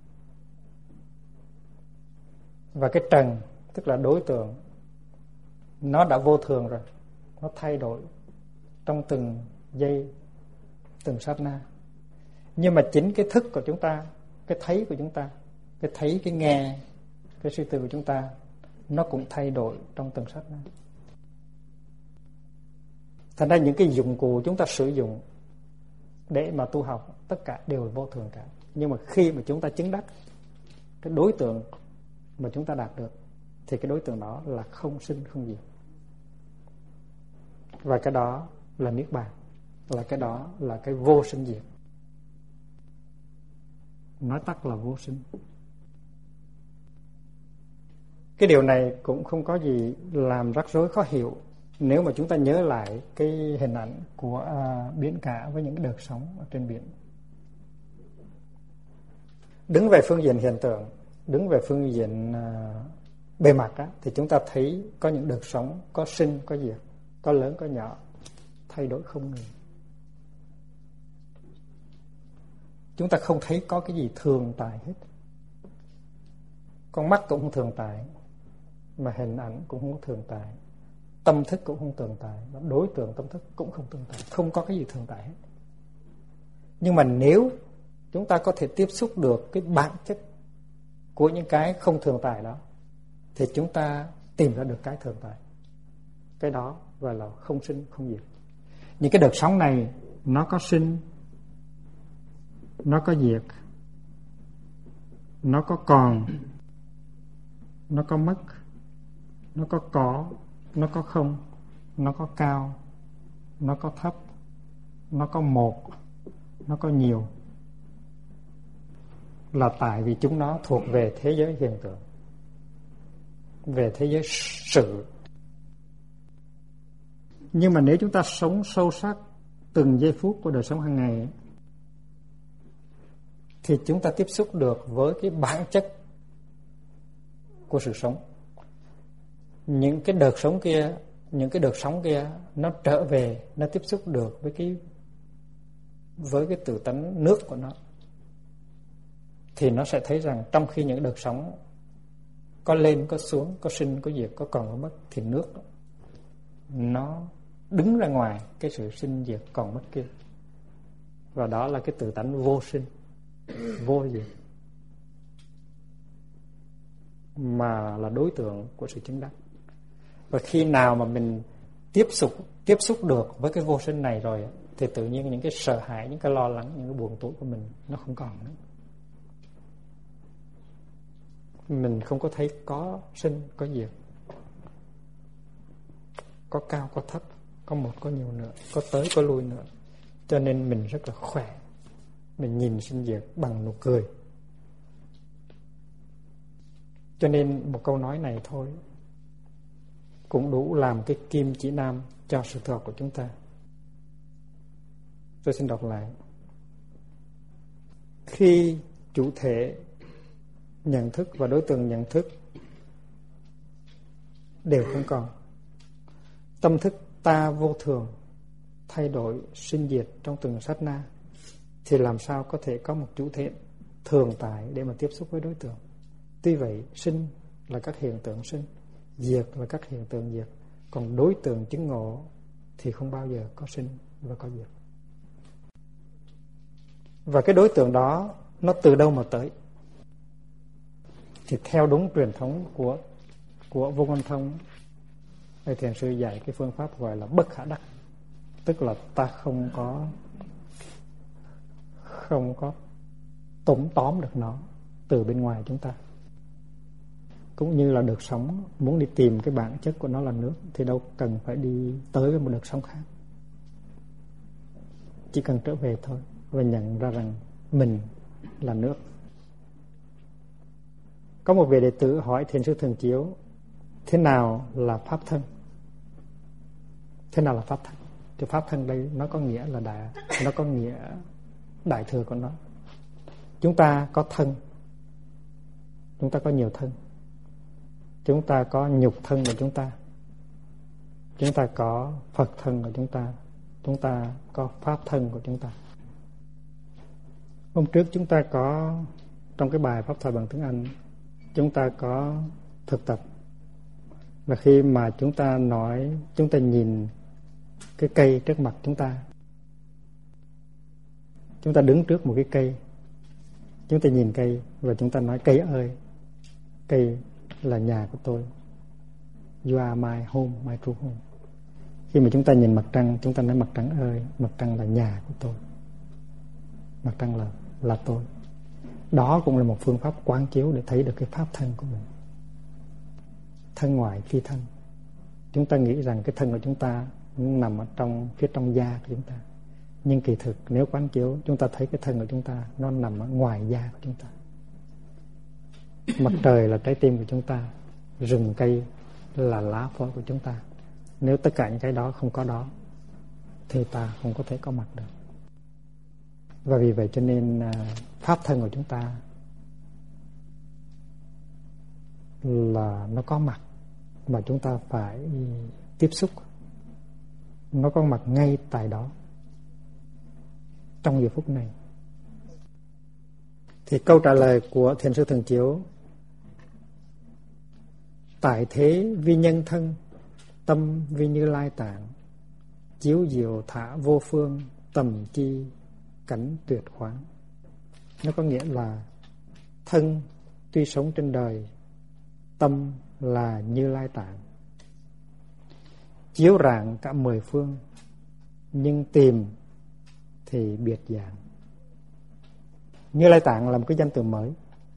Và cái trần tức là đối tượng, nó đã vô thường rồi, nó thay đổi trong từng giây, từng sát na. Nhưng mà chính cái thức của chúng ta, cái thấy của chúng ta, cái thấy, cái nghe, cái suy tư của chúng ta, nó cũng thay đổi trong từng sát na. Thành ra những cái dụng cụ chúng ta sử dụng để mà tu học tất cả đều là vô thường cả. Nhưng mà khi mà chúng ta chứng đắc cái đối tượng mà chúng ta đạt được thì cái đối tượng đó là không sinh không diệt. Và cái đó là niết bàn, là cái đó là cái vô sinh diệt. Nói tắt là vô sinh. Cái điều này cũng không có gì làm rắc rối khó hiểu nếu mà chúng ta nhớ lại cái hình ảnh của biển cả với những cái đợt sóng ở trên biển. Đứng về phương diện hiện tượng, đứng về phương diện bề mặt thì chúng ta thấy có những đợt sóng, có sinh, có diệt, có lớn, có nhỏ, thay đổi không ngừng. Chúng ta không thấy có cái gì thường tại hết. Con mắt cũng không thường tại, mà hình ảnh cũng không thường tại, tâm thức cũng không tồn tại, và đối tượng tâm thức cũng không tồn tại. Không có cái gì tồn tại hết. Nhưng mà nếu chúng ta có thể tiếp xúc được cái bản chất của những cái không tồn tại đó, thì chúng ta tìm ra được cái tồn tại. Cái đó gọi là không sinh không diệt. Những cái đợt sóng này nó có sinh, nó có diệt, nó có còn, nó có mất, nó có, nó có không, nó có cao, nó có thấp, nó có một, nó có nhiều. Là tại vì chúng nó thuộc về thế giới hiện tượng, về thế giới sự. Nhưng mà nếu chúng ta sống sâu sắc từng giây phút của đời sống hàng ngày thì chúng ta tiếp xúc được với cái bản chất của sự sống. Những cái đợt sóng kia, những cái đợt sóng kia nó trở về, nó tiếp xúc được với cái tự tánh nước của nó, thì nó sẽ thấy rằng trong khi những đợt sóng có lên, có xuống, có sinh, có diệt, có còn, có mất, thì nước nó đứng ra ngoài cái sự sinh diệt còn mất kia. Và đó là cái tự tánh vô sinh, vô diệt, mà là đối tượng của sự chứng đắc. Và khi nào mà mình tiếp xúc được với cái vô sinh này rồi thì tự nhiên những cái sợ hãi, những cái lo lắng, những cái buồn tủi của mình nó không còn nữa. Mình không có thấy có sinh, có diệt, có cao, có thấp, có một, có nhiều nữa, có tới, có lui nữa. Cho nên mình rất là khỏe. Mình nhìn sinh diệt bằng nụ cười. Cho nên một câu nói này thôi cũng đủ làm cái kim chỉ nam cho sự tu học của chúng ta. Tôi xin đọc lại. Khi chủ thể nhận thức và đối tượng nhận thức đều không còn, tâm thức ta vô thường, thay đổi, sinh diệt trong từng sát na, thì làm sao có thể có một chủ thể thường tại để mà tiếp xúc với đối tượng. Tuy vậy, sinh là các hiện tượng sinh, diệt là các hiện tượng diệt. Còn đối tượng chứng ngộ thì không bao giờ có sinh và có diệt. Và cái đối tượng đó nó từ đâu mà tới? Thì theo đúng truyền thống của Vô Ngôn Thông, Thiền sư dạy cái phương pháp gọi là bất khả đắc. Tức là ta không có tóm tóm được nó từ bên ngoài chúng ta. Cũng như là đợt sóng, muốn đi tìm cái bản chất của nó là nước thì đâu cần phải đi tới với một đợt sóng khác. Chỉ cần trở về thôi và nhận ra rằng mình là nước. Có một vị đệ tử hỏi Thiền sư Thường Chiếu, thế nào là pháp thân? Thế nào là pháp thân? Thì pháp thân đây nó có nghĩa là nó có nghĩa đại thừa của nó. Chúng ta có thân, chúng ta có nhiều thân. Chúng ta có nhục thân của chúng ta có Phật thân của chúng ta có pháp thân của chúng ta. Hôm trước chúng ta có trong cái bài pháp thoại bằng tiếng Anh, chúng ta có thực tập. Và khi mà chúng ta nói, chúng ta nhìn cái cây trước mặt chúng ta đứng trước một cái cây, chúng ta nhìn cây và chúng ta nói: cây ơi, cây là nhà của tôi. You are my home, my true home. Khi mà chúng ta nhìn mặt trăng, chúng ta nói: mặt trăng ơi, mặt trăng là nhà của tôi. Mặt trăng là tôi. Đó cũng là một phương pháp quán chiếu để thấy được cái pháp thân của mình. Thân ngoại phi thân. Chúng ta nghĩ rằng cái thân của chúng ta nằm ở phía trong da của chúng ta. Nhưng kỳ thực nếu quán chiếu, chúng ta thấy cái thân của chúng ta nó nằm ở ngoài da của chúng ta. Mặt trời là trái tim của chúng ta, rừng cây là lá phổi của chúng ta. Nếu tất cả những cái đó không có đó thì ta không có thể có mặt được. Và vì vậy cho nên pháp thân của chúng ta là nó có mặt mà chúng ta phải tiếp xúc. Nó có mặt ngay tại đó, trong giờ phút này. Thì câu trả lời của Thiền sư Thường Chiếu: tại thế vi nhân thân, tâm vi Như Lai tạng, chiếu diệu thả vô phương, tầm chi cảnh tuyệt khoáng. Nó có nghĩa là thân tuy sống trên đời, tâm là Như Lai tạng, chiếu rạng cả mười phương, nhưng tìm thì biệt dạng. Như Lai tạng là một cái danh từ mới.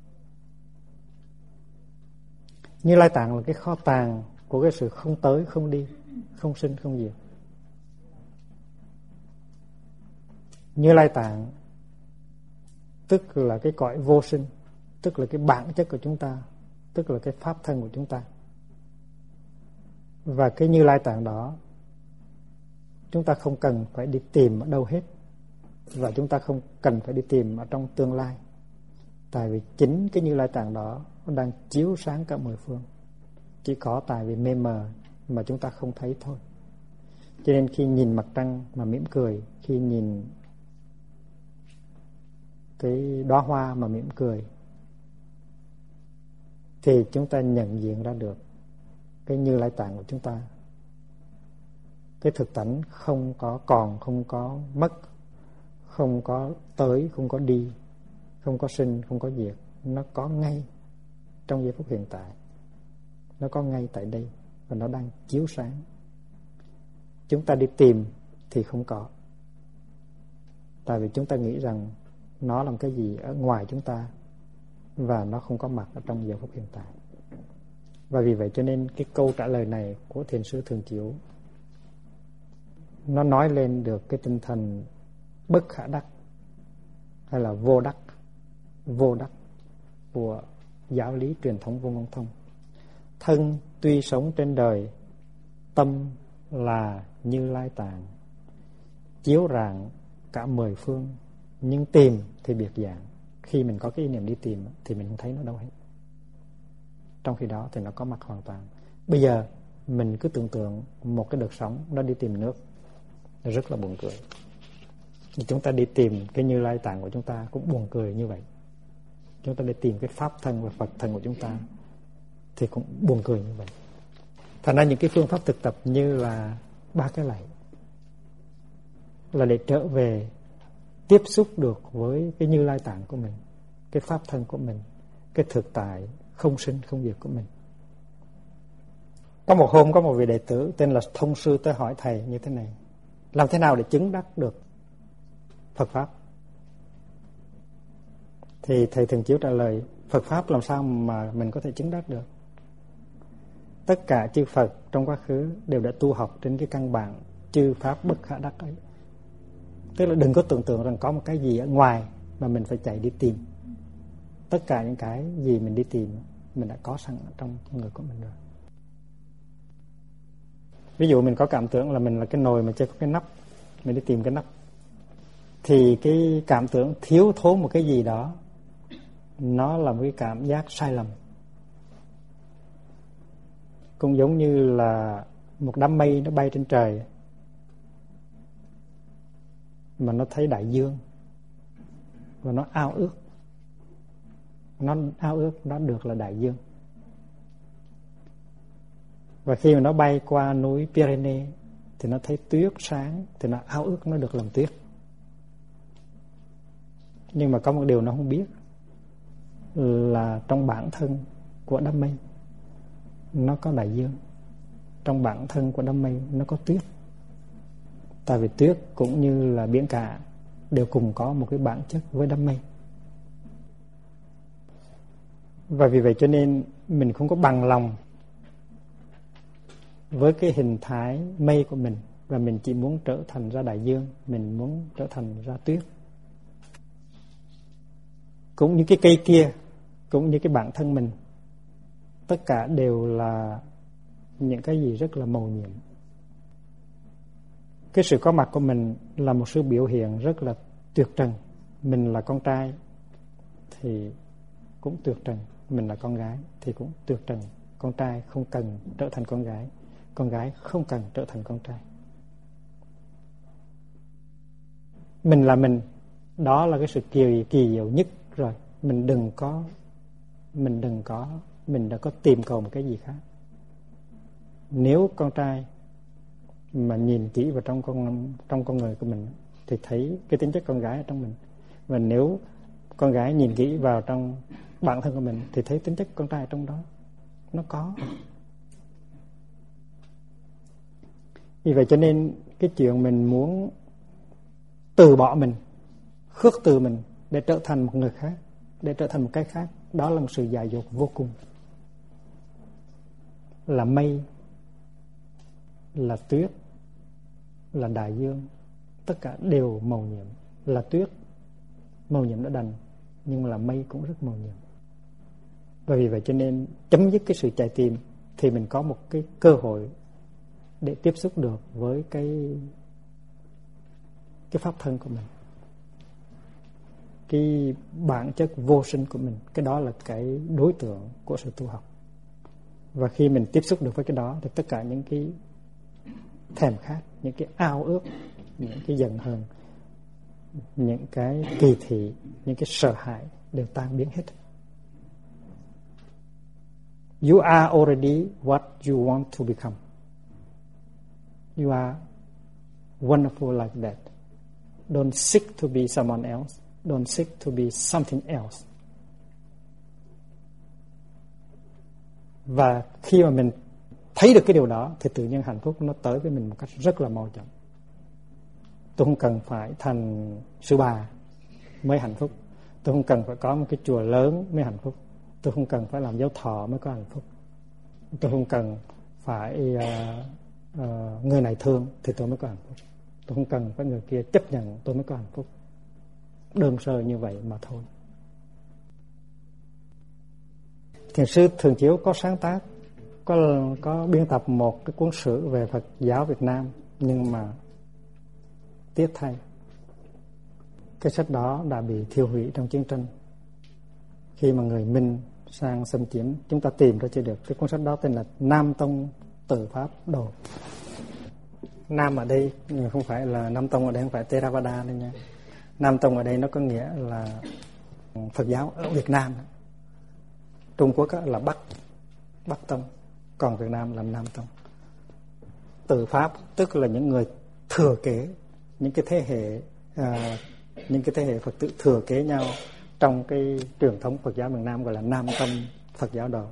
Như Lai tạng là cái kho tàng của cái sự không tới, không đi, không sinh, không diệt. Như Lai tạng tức là cái cõi vô sinh, tức là cái bản chất của chúng ta, tức là cái pháp thân của chúng ta. Và cái Như Lai tạng đó chúng ta không cần phải đi tìm ở đâu hết, và chúng ta không cần phải đi tìm ở trong tương lai. Tại vì chính cái Như Lai tạng đó nó đang chiếu sáng cả mười phương. Chỉ có tại vì mê mờ mà chúng ta không thấy thôi. Cho nên khi nhìn mặt trăng mà mỉm cười, khi nhìn cái đóa hoa mà mỉm cười, thì chúng ta nhận diện ra được cái Như Lai tạng của chúng ta. Cái thực tánh không có còn, không có mất, không có tới, không có đi, không có sinh, không có diệt. Nó có ngay trong giây phút hiện tại. Nó có ngay tại đây và nó đang chiếu sáng. Chúng ta đi tìm thì không có. Tại vì chúng ta nghĩ rằng nó là một cái gì ở ngoài chúng ta và nó không có mặt ở trong giờ phút hiện tại. Và vì vậy cho nên cái câu trả lời này của Thiền sư Thường Chiếu nó nói lên được cái tinh thần bất khả đắc hay là vô đắc của giáo lý truyền thống Vô Ngôn Thông. Thân tuy sống trên đời, tâm là Như Lai tạng, chiếu rạng cả mười phương, nhưng tìm thì biệt dạng. Khi mình có cái ý niệm đi tìm thì mình không thấy nó đâu hết. Trong khi đó thì nó có mặt hoàn toàn. Bây giờ mình cứ tưởng tượng một cái đợt sóng nó đi tìm nước, rất là buồn cười. Chúng ta đi tìm cái Như Lai tạng của chúng ta cũng buồn cười như vậy. chúng ta để tìm cái pháp thân và Phật thân của chúng ta, thì cũng buồn cười như vậy. Thành ra những cái phương pháp thực tập như là 3 cái lạy là để trở về tiếp xúc được với cái Như Lai Tạng của mình, cái pháp thân của mình, cái thực tại không sinh không diệt của mình. Có một hôm có một vị đệ tử tên là Thông Sư tới hỏi thầy như thế này: làm thế nào để chứng đắc được Phật Pháp? Thì thầy Thường Chiếu trả lời: Phật Pháp làm sao mà mình có thể chứng đắc được? Tất cả chư Phật trong quá khứ đều đã tu học trên cái căn bản chư Pháp bất khả đắc ấy. Tức là đừng có tưởng tượng rằng có một cái gì ở ngoài mà mình phải chạy đi tìm. Tất cả những cái gì mình đi tìm mình đã có sẵn ở trong người của mình rồi. Ví dụ mình có cảm tưởng là mình là cái nồi mà chưa có cái nắp, mình đi tìm cái nắp, thì cái cảm tưởng thiếu thốn một cái gì đó, nó là một cái cảm giác sai lầm. Cũng giống như là một đám mây nó bay trên trời mà nó thấy đại dương và nó ao ước, nó được là đại dương. Và khi mà nó bay qua núi Pyrenees thì nó thấy tuyết sáng, thì nó ao ước nó được làm tuyết. Nhưng mà có một điều nó không biết là trong bản thân của đám mây nó có đại dương, trong bản thân của đám mây nó có tuyết. Tại vì tuyết cũng như là biển cả đều cùng có một cái bản chất với đám mây. Và vì vậy cho nên mình không có bằng lòng với cái hình thái mây của mình, và mình chỉ muốn trở thành ra đại dương, mình muốn trở thành ra tuyết. Cũng như cái cây kia, cũng như cái bản thân mình, tất cả đều là những cái gì rất là màu nhiệm. Cái sự có mặt của mình là một sự biểu hiện rất là tuyệt trần. Mình là con trai thì cũng tuyệt trần, mình là con gái thì cũng tuyệt trần. Con trai không cần trở thành con gái không cần trở thành con trai. Mình là mình, đó là cái sự kỳ diệu nhất rồi. Mình đã có tìm cầu một cái gì khác. Nếu con trai mà nhìn kỹ vào trong con người của mình thì thấy cái tính chất con gái ở trong mình, và nếu con gái nhìn kỹ vào trong bản thân của mình thì thấy tính chất con trai ở trong đó. Nó có. Vì vậy cho nên cái chuyện mình muốn từ bỏ mình, khước từ mình để trở thành một người khác, để trở thành một cái khác, đó là một sự dại dột vô cùng. Là mây, là tuyết, là đại dương, tất cả đều màu nhiệm. Là tuyết, màu nhiệm đã đành, nhưng mà là mây cũng rất màu nhiệm. Và vì vậy cho nên chấm dứt cái sự chạy tìm thì mình có một cái cơ hội để tiếp xúc được với cái pháp thân của mình, cái bản chất vô sinh của mình. Cái đó là cái đối tượng của sự tu học. Và khi mình tiếp xúc được với cái đó thì tất cả những cái thèm khát, những cái ao ước, những cái giận hờn, những cái kỳ thị, những cái sợ hãi đều tan biến hết. You are already what you want to become. You are wonderful like that. Don't seek to be someone else. Don't seek to be something else. Và khi mà mình thấy được cái điều đó thì tự nhiên hạnh phúc nó tới với mình một cách rất là mau chóng. Tôi không cần phải thành sư bà mới hạnh phúc. Tôi không cần phải có một cái chùa lớn mới hạnh phúc. Tôi không cần phải làm giáo thọ mới có hạnh phúc. Tôi không cần phải người này thương thì tôi mới có hạnh phúc. Tôi không cần phải người kia chấp nhận tôi mới có hạnh phúc. Đơn sơ như vậy mà thôi. Thiền sư Thường Chiếu có sáng tác, có biên tập một cái cuốn sử về Phật giáo Việt Nam, nhưng mà tiếc thay, cái sách đó đã bị thiêu hủy trong chiến tranh. Khi mà người Minh sang xâm chiếm, chúng ta tìm ra chưa được. Cái cuốn sách đó tên là Nam Tông Tự Pháp Đồ. Nam ở đây không phải là Nam Tông ở đây, không phải Theravada đâu nha. Nam Tông ở đây nó có nghĩa là Phật giáo ở Việt Nam. Trung Quốc là Bắc tông, còn Việt Nam là Nam tông. Từ Pháp tức là những người thừa kế, những cái thế hệ Phật tử thừa kế nhau trong cái truyền thống Phật giáo miền Nam, gọi là Nam tông Phật giáo đồ.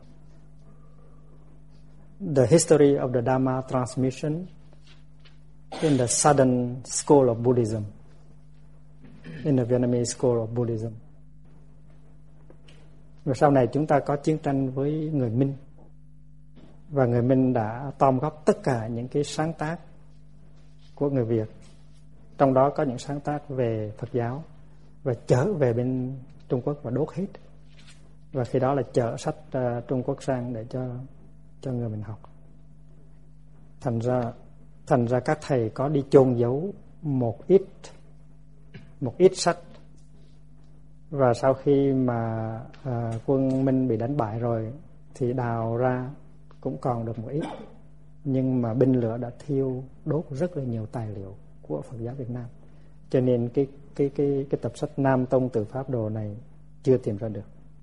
The history of the Dharma transmission in the Southern School of Buddhism, in the Vietnamese School of Buddhism. Và sau này chúng ta có chiến tranh với người Minh, và người Minh đã tóm góp tất cả những cái sáng tác của người Việt, trong đó có những sáng tác về Phật giáo, và chở về bên Trung Quốc và đốt hết. Và khi đó là chở sách Trung Quốc sang để cho người mình học. Thành ra các thầy có đi chôn giấu một ít sách. Và sau khi mà quân Minh bị đánh bại rồi thì đào ra cũng còn được một ít, nhưng mà binh lửa đã thiêu đốt rất là nhiều tài liệu của Phật giáo Việt Nam, cho nên cái tập sách Nam tông Từ Pháp đồ này chưa tìm ra được.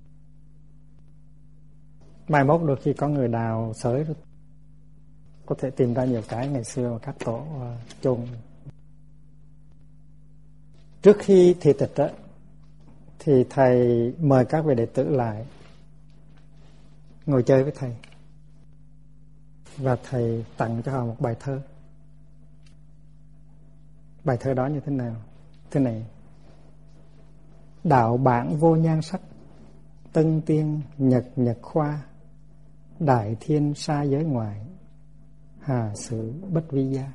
Mai mốt đôi khi có người đào xới có thể tìm ra nhiều cái ngày xưa mà các tổ chôn. Trước khi thị tịch đó, thì thầy mời các vị đệ tử lại ngồi chơi với thầy, và thầy tặng cho họ một bài thơ. Bài thơ đó như thế nào? Thế này: đạo bản vô nhan sắc, tân tiên nhật khoa, đại thiên xa giới ngoại, hà sử bất vi gia.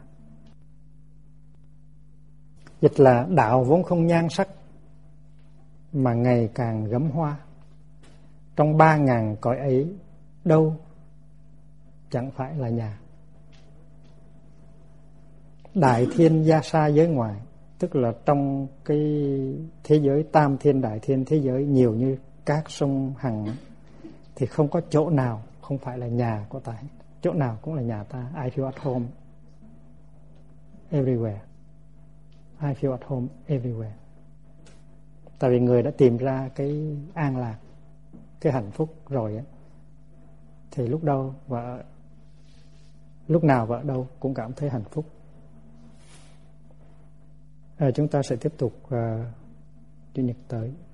Dịch là đạo vốn không nhan sắc mà ngày càng gấm hoa, trong 3.000 cõi ấy đâu chẳng phải là nhà. Đại thiên gia xa giới ngoài, tức là trong cái thế giới tam thiên đại thiên, thế giới nhiều như các sông hằng, thì không có chỗ nào không phải là nhà của ta, chỗ nào cũng là nhà ta. I feel at home everywhere. I feel at home everywhere. Tại vì người đã tìm ra cái an lạc, cái hạnh phúc rồi á, thì lúc nào và ở đâu cũng cảm thấy hạnh phúc. Chúng ta sẽ tiếp tục Chủ nhật tới.